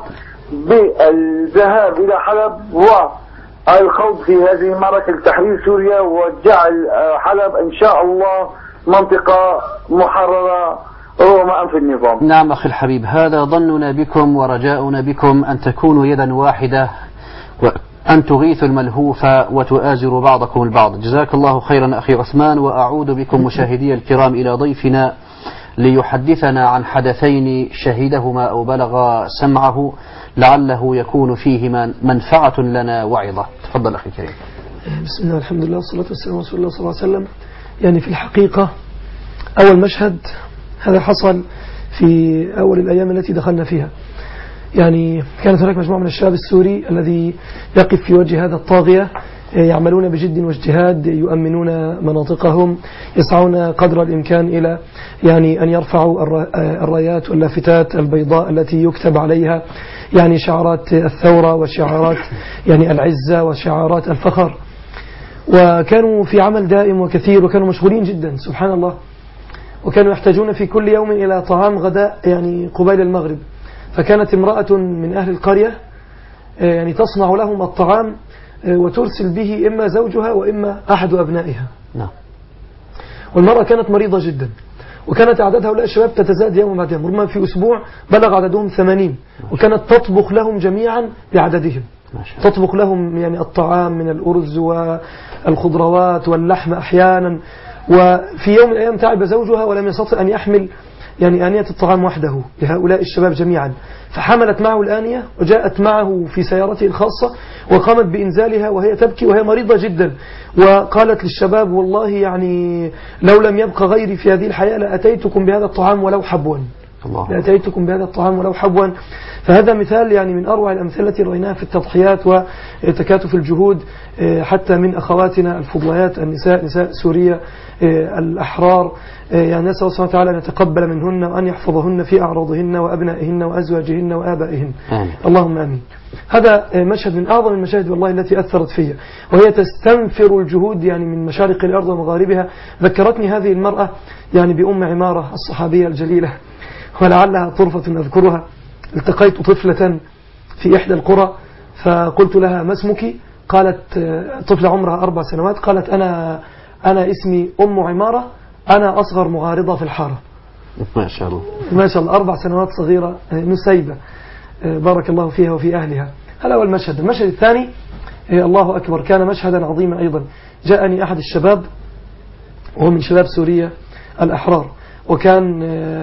بالذهاب إلى حلب والخوض في هذه المعركة لتحرير سوريا وجعل حلب إن شاء الله منطقة محررة رغم أنف النظام. نعم أخي الحبيب، هذا ظننا بكم ورجاؤنا بكم أن تكونوا يدا واحدة وأن تغيثوا الملهوف وتؤازروا بعضكم البعض. جزاك الله خيرا أخي عثمان، وأعود بكم مشاهدي الكرام إلى ضيفنا ليحدثنا عن حدثين شهدهما أو بلغ سمعه لعله يكون فيهما منفعة لنا وعظة. تفضل أخي الكريم. بسم الله الحمد لله والصلاة والسلام على رسول الله صلى الله عليه وسلم. يعني في الحقيقة أول مشهد هذا حصل في أول الأيام التي دخلنا فيها. يعني كانت هناك مجموعة من الشباب السوري الذي يقف في وجه هذا الطاغية، يعملون بجد واجتهاد، يؤمنون مناطقهم، يسعون قدر الإمكان إلى يعني أن يرفعوا الرايات واللافتات البيضاء التي يكتب عليها يعني شعارات الثورة وشعارات يعني العزة وشعارات الفخر. وكانوا في عمل دائم وكثير، وكانوا مشغولين جدا سبحان الله، وكانوا يحتاجون في كل يوم إلى طعام غداء يعني قبيل المغرب. فكانت امرأة من أهل القرية يعني تصنع لهم الطعام وترسل به إما زوجها وإما أحد أبنائها. نعم. والمرأة كانت مريضة جدا، وكانت أعداد هؤلاء الشباب تتزايد يوم بعد يوم، ربما في أسبوع بلغ عددهم ثمانين، وكانت تطبخ لهم جميعا بعددهم، تطبخ لهم يعني الطعام من الأرز والخضروات واللحم أحيانا. وفي يوم من الأيام تعب زوجها ولم يستطع أن يحمل يعني آنية الطعام وحده لهؤلاء الشباب جميعا، فحملت معه الآنية وجاءت معه في سيارته الخاصة وقامت بإنزالها وهي تبكي وهي مريضة جدا، وقالت للشباب والله يعني لو لم يبق غيري في هذه الحياة لأتيتكم بهذا الطعام ولو حبوا، لأتيتكم بهذا الطعام ولو حبوا. فهذا مثال يعني من أروع الأمثلة التي رأيناها في التضحيات وتكاتف الجهود حتى من أخواتنا الفضليات النساء، نساء سوريا الأحرار. يعني نسأل الله سبحانه وتعالى أن يتقبل منهن وأن يحفظهن في أعراضهن وأبنائهن وأزواجهن وآبائهن. آمين. اللهم آمين. هذا مشهد من أعظم المشاهد والله التي أثرت فيها، وهي تستنفر الجهود يعني من مشارق الأرض ومغاربها. ذكرتني هذه المرأة يعني بأم عمارة الصحابية الجليلة، ولعلها طرفة أذكرها. التقيت طفلة في إحدى القرى فقلت لها ما اسمك؟ قالت طفلة عمرها أربع سنوات، قالت أنا أنا اسمي أم عمارة، أنا أصغر مغارضة في الحارة. ما شاء الله ما شاء الله، أربع سنوات صغيرة نسيبة بارك الله فيها وفي أهلها. هذا أول مشهد. المشهد الثاني الله أكبر كان مشهدا عظيما أيضا. جاءني أحد الشباب وهو من شباب سوريا الأحرار، وكان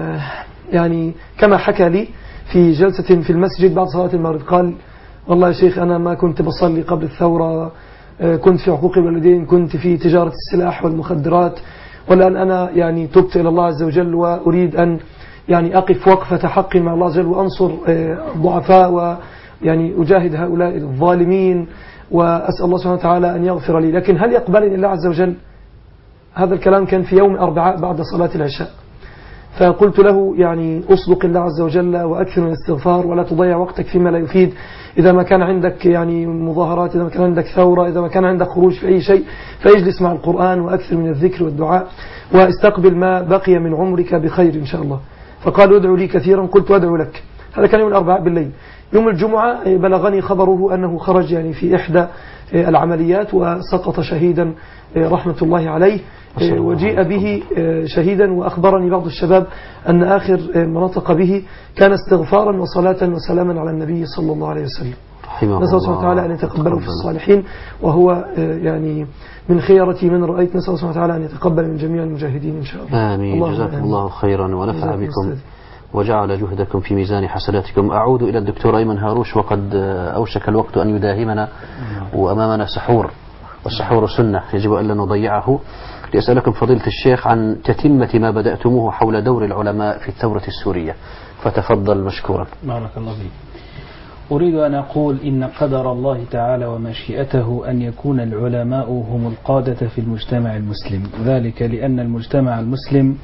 يعني كما حكى لي في جلسة في المسجد بعد صلاة المغرب قال والله يا شيخ أنا ما كنت بصلي قبل الثورة، كنت في حقوق الوالدين، كنت في تجارة السلاح والمخدرات، والآن أنا يعني تبت إلى الله عز وجل وأريد أن يعني أقف وقفة حق مع الله عز وجل وأنصر الضعفاء ويعني أجاهد هؤلاء الظالمين، وأسأل الله سبحانه وتعالى أن يغفر لي، لكن هل يقبلني الله عز وجل؟ هذا الكلام كان في يوم أربعاء بعد صلاة العشاء. فقلت له يعني أصدق الله عز وجل وأكثر من الاستغفار ولا تضيع وقتك فيما لا يفيد. إذا ما كان عندك يعني مظاهرات، إذا ما كان عندك ثورة، إذا ما كان عندك خروج في أي شيء، فاجلس مع القرآن وأكثر من الذكر والدعاء واستقبل ما بقي من عمرك بخير إن شاء الله. فقال ادعو لي كثيرا، قلت أدعو لك. هذا كان يوم الأربعاء بالليل. يوم الجمعة بلغني خبره أنه خرج يعني في إحدى العمليات وسقط شهيدا رحمة الله عليه، وجيء به شهيدا. وأخبرني بعض الشباب أن آخر ما نطق به كان استغفارا وصلاة وسلاما على النبي صلى الله عليه وسلم. نسأل الله سبحانه وتعالى أن يتقبله في الصالحين، وهو يعني من خيرة من رأيت. نسأل الله سبحانه وتعالى أن يتقبل من جميع المجاهدين إن شاء الله. آمين. جزاكم الله خيرا ونفع بكم وجعل جهدكم في ميزان حسناتكم. أعود إلى الدكتور أيمن هاروش، وقد أوشك الوقت أن يداهمنا وأمامنا سحور، والسحور سنة يجب أن لا نضيعه. لأسألكم فضيلة الشيخ عن تتمة ما بدأتموه حول دور العلماء في الثورة السورية، فتفضل مشكورا. بارك الله فيك. أريد أن أقول إن قدر الله تعالى ومشيئته أن يكون العلماء هم القادة في المجتمع المسلم، ذلك لأن المجتمع المسلم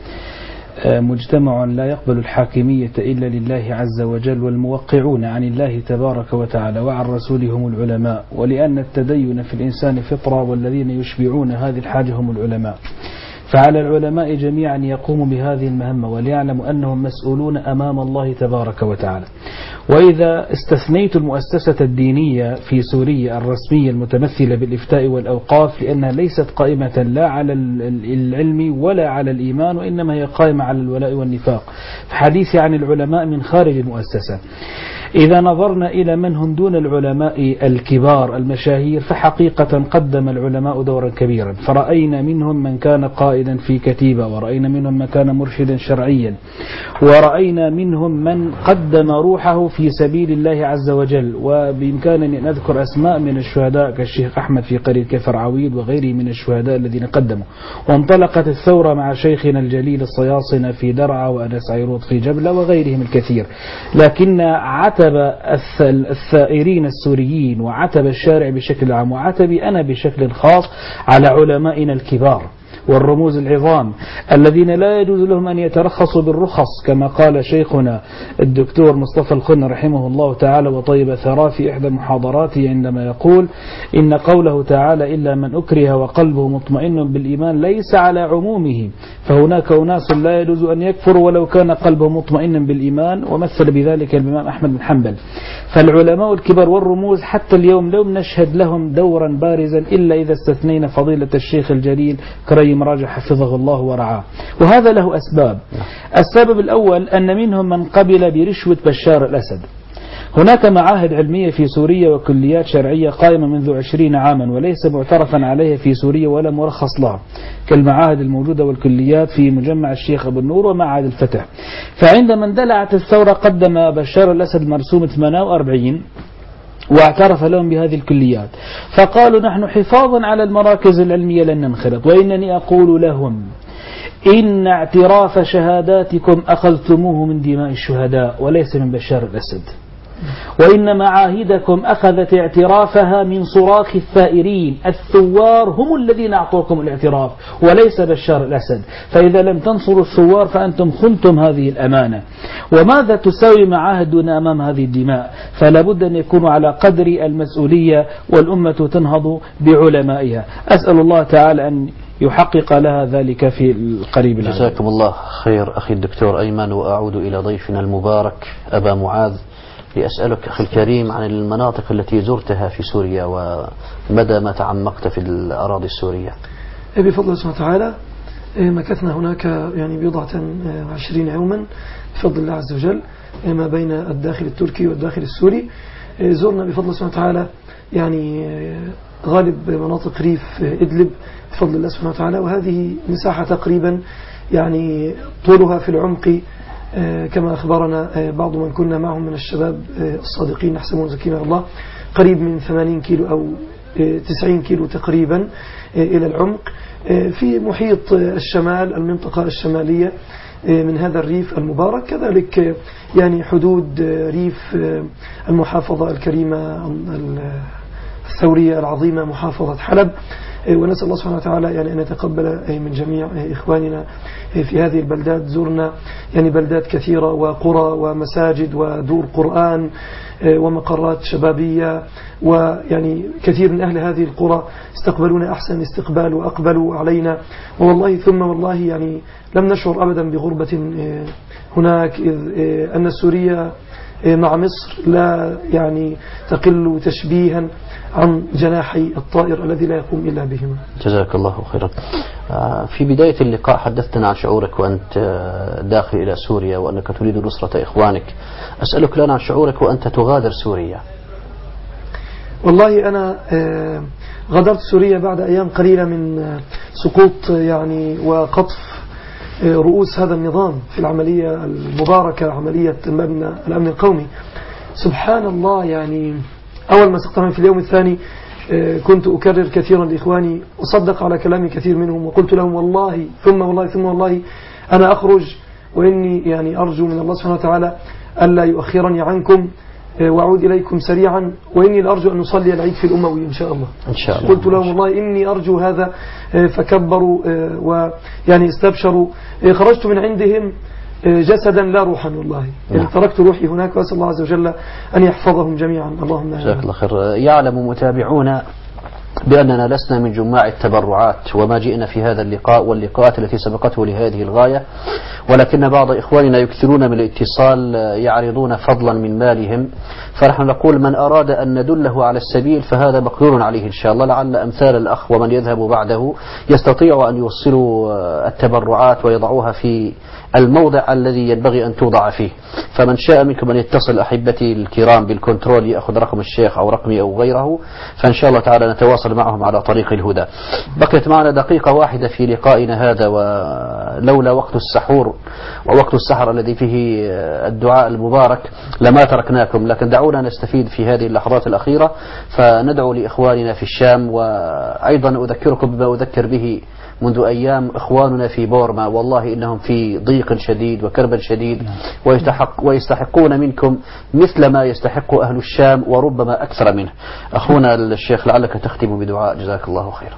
مجتمع لا يقبل الحاكمية إلا لله عز وجل، والموقعون عن الله تبارك وتعالى وعن رسوله هم العلماء، ولأن التدين في الإنسان فطرة، والذين يشبعون هذه الحاجة هم العلماء. فعلى العلماء جميعا يقوموا بهذه المهمة، وليعلموا أنهم مسؤولون أمام الله تبارك وتعالى. وإذا استثنيت المؤسسة الدينية في سوريا الرسمية المتمثلة بالإفتاء والأوقاف، لأنها ليست قائمة لا على العلم ولا على الإيمان، وإنما هي قائمة على الولاء والنفاق، فحديثي عن العلماء من خارج المؤسسة. إذا نظرنا إلى من هم دون العلماء الكبار المشاهير فحقيقة قدم العلماء دورا كبيرا، فرأينا منهم من كان قائدا في كتيبة، ورأينا منهم من كان مرشدا شرعيا، ورأينا منهم من قدم روحه في سبيل الله عز وجل. وبإمكانني أن أذكر أسماء من الشهداء كالشيخ أحمد في قرية كفر عويد وغيره من الشهداء الذين قدموا. وانطلقت الثورة مع شيخنا الجليل الصياصنة في درعا وأنس عيروط في جبلة وغيرهم الكثير. لكن عتب الثائرين السوريين وعتب الشارع بشكل عام وعتبي أنا بشكل خاص على علمائنا الكبار والرموز العظام الذين لا يجوز لهم أن يترخصوا بالرخص، كما قال شيخنا الدكتور مصطفى الخن رحمه الله تعالى وطيب ثراه في إحدى محاضراته عندما يقول إن قوله تعالى إلا من أكره وقلبه مطمئن بالإيمان ليس على عمومه، فهناك أناس لا يجوز أن يكفروا ولو كان قلبه مطمئن بالإيمان، ومثل بذلك الإمام أحمد بن حنبل. فالعلماء الكبار والرموز حتى اليوم لم نشهد لهم دورا بارزا إلا إذا استثنينا فضيلة الشيخ الجليل كريم راجع حفظه الله ورعاه. وهذا له أسباب. السبب الأول أن منهم من قبل برشوة بشار الأسد. هناك معاهد علمية في سوريا وكليات شرعية قائمة منذ عشرين عاما وليس معترفا عليها في سوريا ولا مرخص لها، كالمعاهد الموجودة والكليات في مجمع الشيخ أبو النور ومعهد الفتح. فعندما اندلعت الثورة قدم بشار الأسد مرسوم ثمانية وأربعين واعترف لهم بهذه الكليات، فقالوا نحن حفاظا على المراكز العلمية لن ننخرط، وإنني أقول لهم إن اعتراف شهاداتكم أخذتموه من دماء الشهداء وليس من بشار الأسد، وإن معاهدكم أخذت اعترافها من صراخ الثائرين، الثوار هم الذين أعطوكم الاعتراف وليس بشار الأسد، فإذا لم تنصروا الثوار فأنتم خنتم هذه الأمانة. وماذا تساوي معاهدنا أمام هذه الدماء؟ فلا بد أن يكونوا على قدر المسؤولية والأمة تنهض بعلمائها. أسأل الله تعالى أن يحقق لها ذلك في القريب العاجل. جزاكم الله خير أخي الدكتور أيمن. وأعود إلى ضيفنا المبارك أبا معاذ لأسألك أخي الكريم عن المناطق التي زرتها في سوريا ومدى ما تعمقت في الأراضي السورية. بفضل الله سبحانه وتعالى مكثنا هناك يعني بضعة وعشرين يوما بفضل الله عز وجل ما بين الداخل التركي والداخل السوري. زرنا بفضل الله سبحانه وتعالى يعني غالب مناطق ريف إدلب بفضل الله سبحانه وتعالى، وهذه مساحة تقريبا يعني طولها في العمق كما أخبرنا بعض من كنا معهم من الشباب الصادقين نحسبهم زكينا الله قريب من ثمانين كيلو أو تسعين كيلو تقريبا إلى العمق في محيط الشمال المنطقة الشمالية من هذا الريف المبارك، كذلك يعني حدود ريف المحافظة الكريمة الثورية العظيمة محافظة حلب. ونسأل الله سبحانه وتعالى يعني أن يتقبل من جميع إخواننا في هذه البلدات. زرنا يعني بلدات كثيرة وقرى ومساجد ودور قرآن ومقرات شبابية، ويعني كثير من أهل هذه القرى استقبلونا أحسن استقبال وأقبلوا علينا، والله ثم والله يعني لم نشعر أبدا بغربة هناك، إذ أن سوريا مع مصر لا يعني تقل تشبيها عن جناحي الطائر الذي لا يقوم إلا بهما. جزاك الله خيرا. في بداية اللقاء حدثتنا عن شعورك وأنت داخل إلى سوريا وأنك تريد نصرة إخوانك. أسألك لنا عن شعورك وأنت تغادر سوريا. والله أنا غادرت سوريا بعد أيام قليلة من سقوط يعني وقطف رؤوس هذا النظام في العملية المباركة، عملية الأمن القومي. سبحان الله، يعني أول ما سقطهم في اليوم الثاني كنت أكرر كثيرا لإخواني أصدق على كلام كثير منهم، وقلت لهم والله ثم والله ثم والله أنا أخرج وإني يعني أرجو من الله سبحانه وتعالى ألا يؤخرني عنكم وأعود إليكم سريعا، وإني لأرجو أن نصلي العيد في الأموي إن شاء الله. إن شاء الله. قلت لهم والله إني أرجو هذا، فكبروا ويعني استبشروا. خرجت من عندهم جسدا لا روحا والله، يعني تركت روحي هناك، وأسأل الله عز وجل أن يحفظهم جميعا. اللهم جزاك الله خير. يعلم متابعونا بأننا لسنا من جماع التبرعات وما جئنا في هذا اللقاء واللقاءات التي سبقته لهذه الغاية، ولكن بعض إخواننا يكثرون من الاتصال يعرضون فضلا من مالهم، فنحن نقول من أراد أن ندله على السبيل فهذا مقدور عليه إن شاء الله، لعل أمثال الأخ ومن يذهب بعده يستطيع أن يوصلوا التبرعات ويضعوها في الموضع الذي ينبغي أن توضع فيه. فمن شاء منكم أن يتصل أحبتي الكرام بالكنترول يأخذ رقم الشيخ أو رقمي أو غيره، فإن شاء الله تعالى نتواصل معهم على طريق الهدى. بقيت معنا دقيقة واحدة في لقائنا هذا، ولولا وقت السحور ووقت السحر الذي فيه الدعاء المبارك لما تركناكم، لكن دعونا نستفيد في هذه اللحظات الأخيرة فندعو لإخواننا في الشام. وأيضا أذكركم بما أذكر به منذ أيام إخواننا في بورما، والله إنهم في ضيق شديد وكرب شديد ويستحق ويستحقون منكم مثل ما يستحق أهل الشام وربما أكثر منه. أخونا الشيخ لعلك تختم بدعاء، جزاك الله خيرا.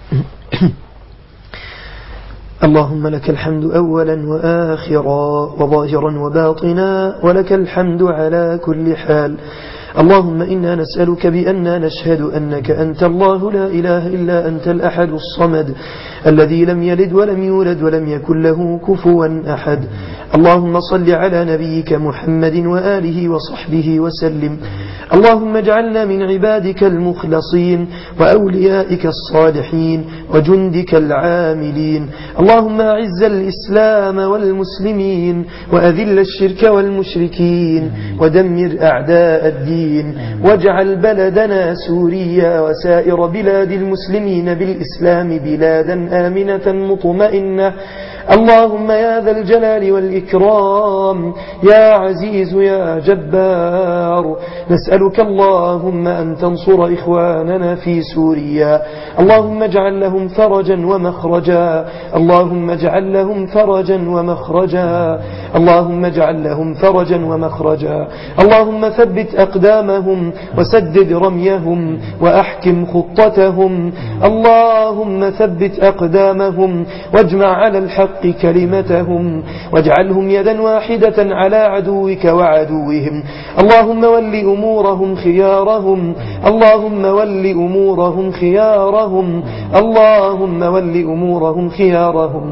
اللهم لك الحمد أولا وآخرا وظاهرا وباطنا، ولك الحمد على كل حال. اللهم إنا نسألك بأننا نشهد أنك أنت الله لا إله إلا أنت الأحد الصمد الذي لم يلد ولم يولد ولم يكن له كفوا أحد. اللهم صل على نبيك محمد وآله وصحبه وسلم. اللهم اجعلنا من عبادك المخلصين وأوليائك الصالحين وجندك العاملين. اللهم أعز الإسلام والمسلمين وأذل الشرك والمشركين ودمر أعداء الدين، واجعل بلدنا سوريا وسائر بلاد المسلمين بالإسلام بلادا آمنة مطمئنة. اللهم يا ذا الجلال والإكرام يا عزيز يا جبار، نسألك اللهم أن تنصر إخواننا في سوريا. اللهم اجعل لهم فرجا ومخرجا، اللهم اجعل لهم فرجا ومخرجا، اللهم اجعل لهم فرجا ومخرجا. اللهم ثبت أقدامهم وسدد رميهم وأحكم خطتهم. اللهم ثبت أقدامهم واجمع على الحق كلمتهم، واجعلهم يدا واحدة على عدوك وعدوهم. اللهم ول أمورهم خيارهم، اللهم ول أمورهم خيارهم، اللهم ول أمورهم خيارهم.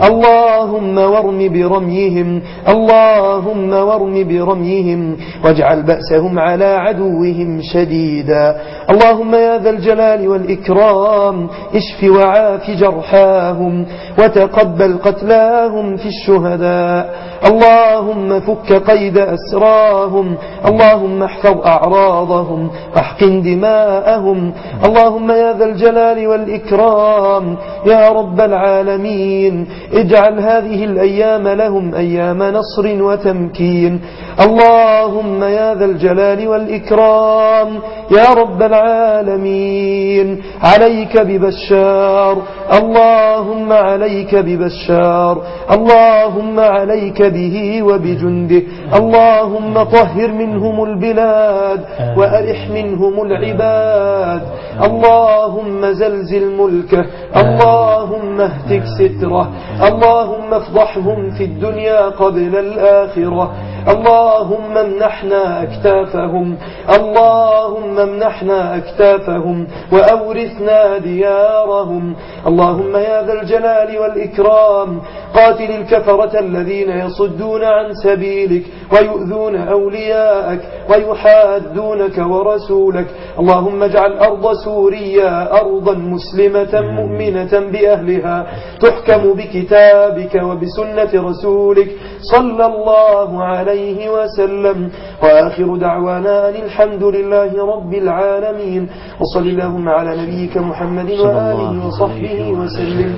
اللهم وارم برميهم، اللهم وارم برميهم، واجعل بأسهم على عدوهم شديدا. اللهم يا ذا الجلال والإكرام اشف وعاف جرحاهم وتقبل قتلاهم في الشهداء. اللهم فك قيد أسراهم، اللهم احفظ أعراضهم واحقن دماءهم. اللهم يا ذا الجلال والإكرام يا رب العالمين اجعل هذه الأيام لهم أيام نصر وتمكين. اللهم يا ذا الجلال والإكرام يا رب العالمين عليك ببشار، اللهم عليك ببشار، اللهم عليك به وبجنده. اللهم طهر منهم البلاد وأرح منهم العباد. اللهم زلزل ملكه، اللهم اهتك ستره، اللهم افضحهم في الدنيا قبل الآخرة. اللهم امنحنا أكتافهم، اللهم امنحنا أكتافهم وأورثنا ديارهم. اللهم يا ذا الجلال والإكرام قاتل الكفرة الذين يصدون عن سبيلك ويؤذون أولياءك ويحادونك ورسولك. اللهم اجعل أرض سوريا أرضا مسلمة مؤمنة بأهلها تحكم بكتابك وبسنة رسولك صلى الله عليه وسلم. وآخر دعوانا أن الحمد لله رب العالمين، وصل اللهم على نبيك محمد وآله وصحبه وسلم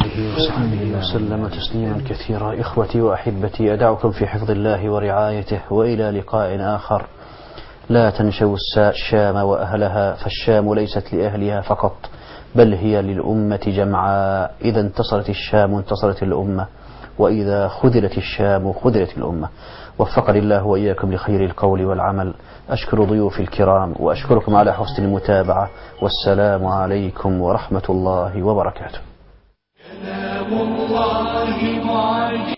وسلم تسليما كثيرا. إخوتي وأحبتي أدعوكم في حفظ الله ورعايته، وإلى لقاء آخر. لا تنسوا الشام وأهلها، فالشام ليست لأهلها فقط بل هي للأمة جمعاء. إذا انتصرت الشام انتصرت الأمة، وإذا خذلت الشام خذلت الأمة. وفقني الله وإياكم لخير القول والعمل. أشكر ضيوفي الكرام وأشكركم على حسن المتابعة، والسلام عليكم ورحمة الله وبركاته.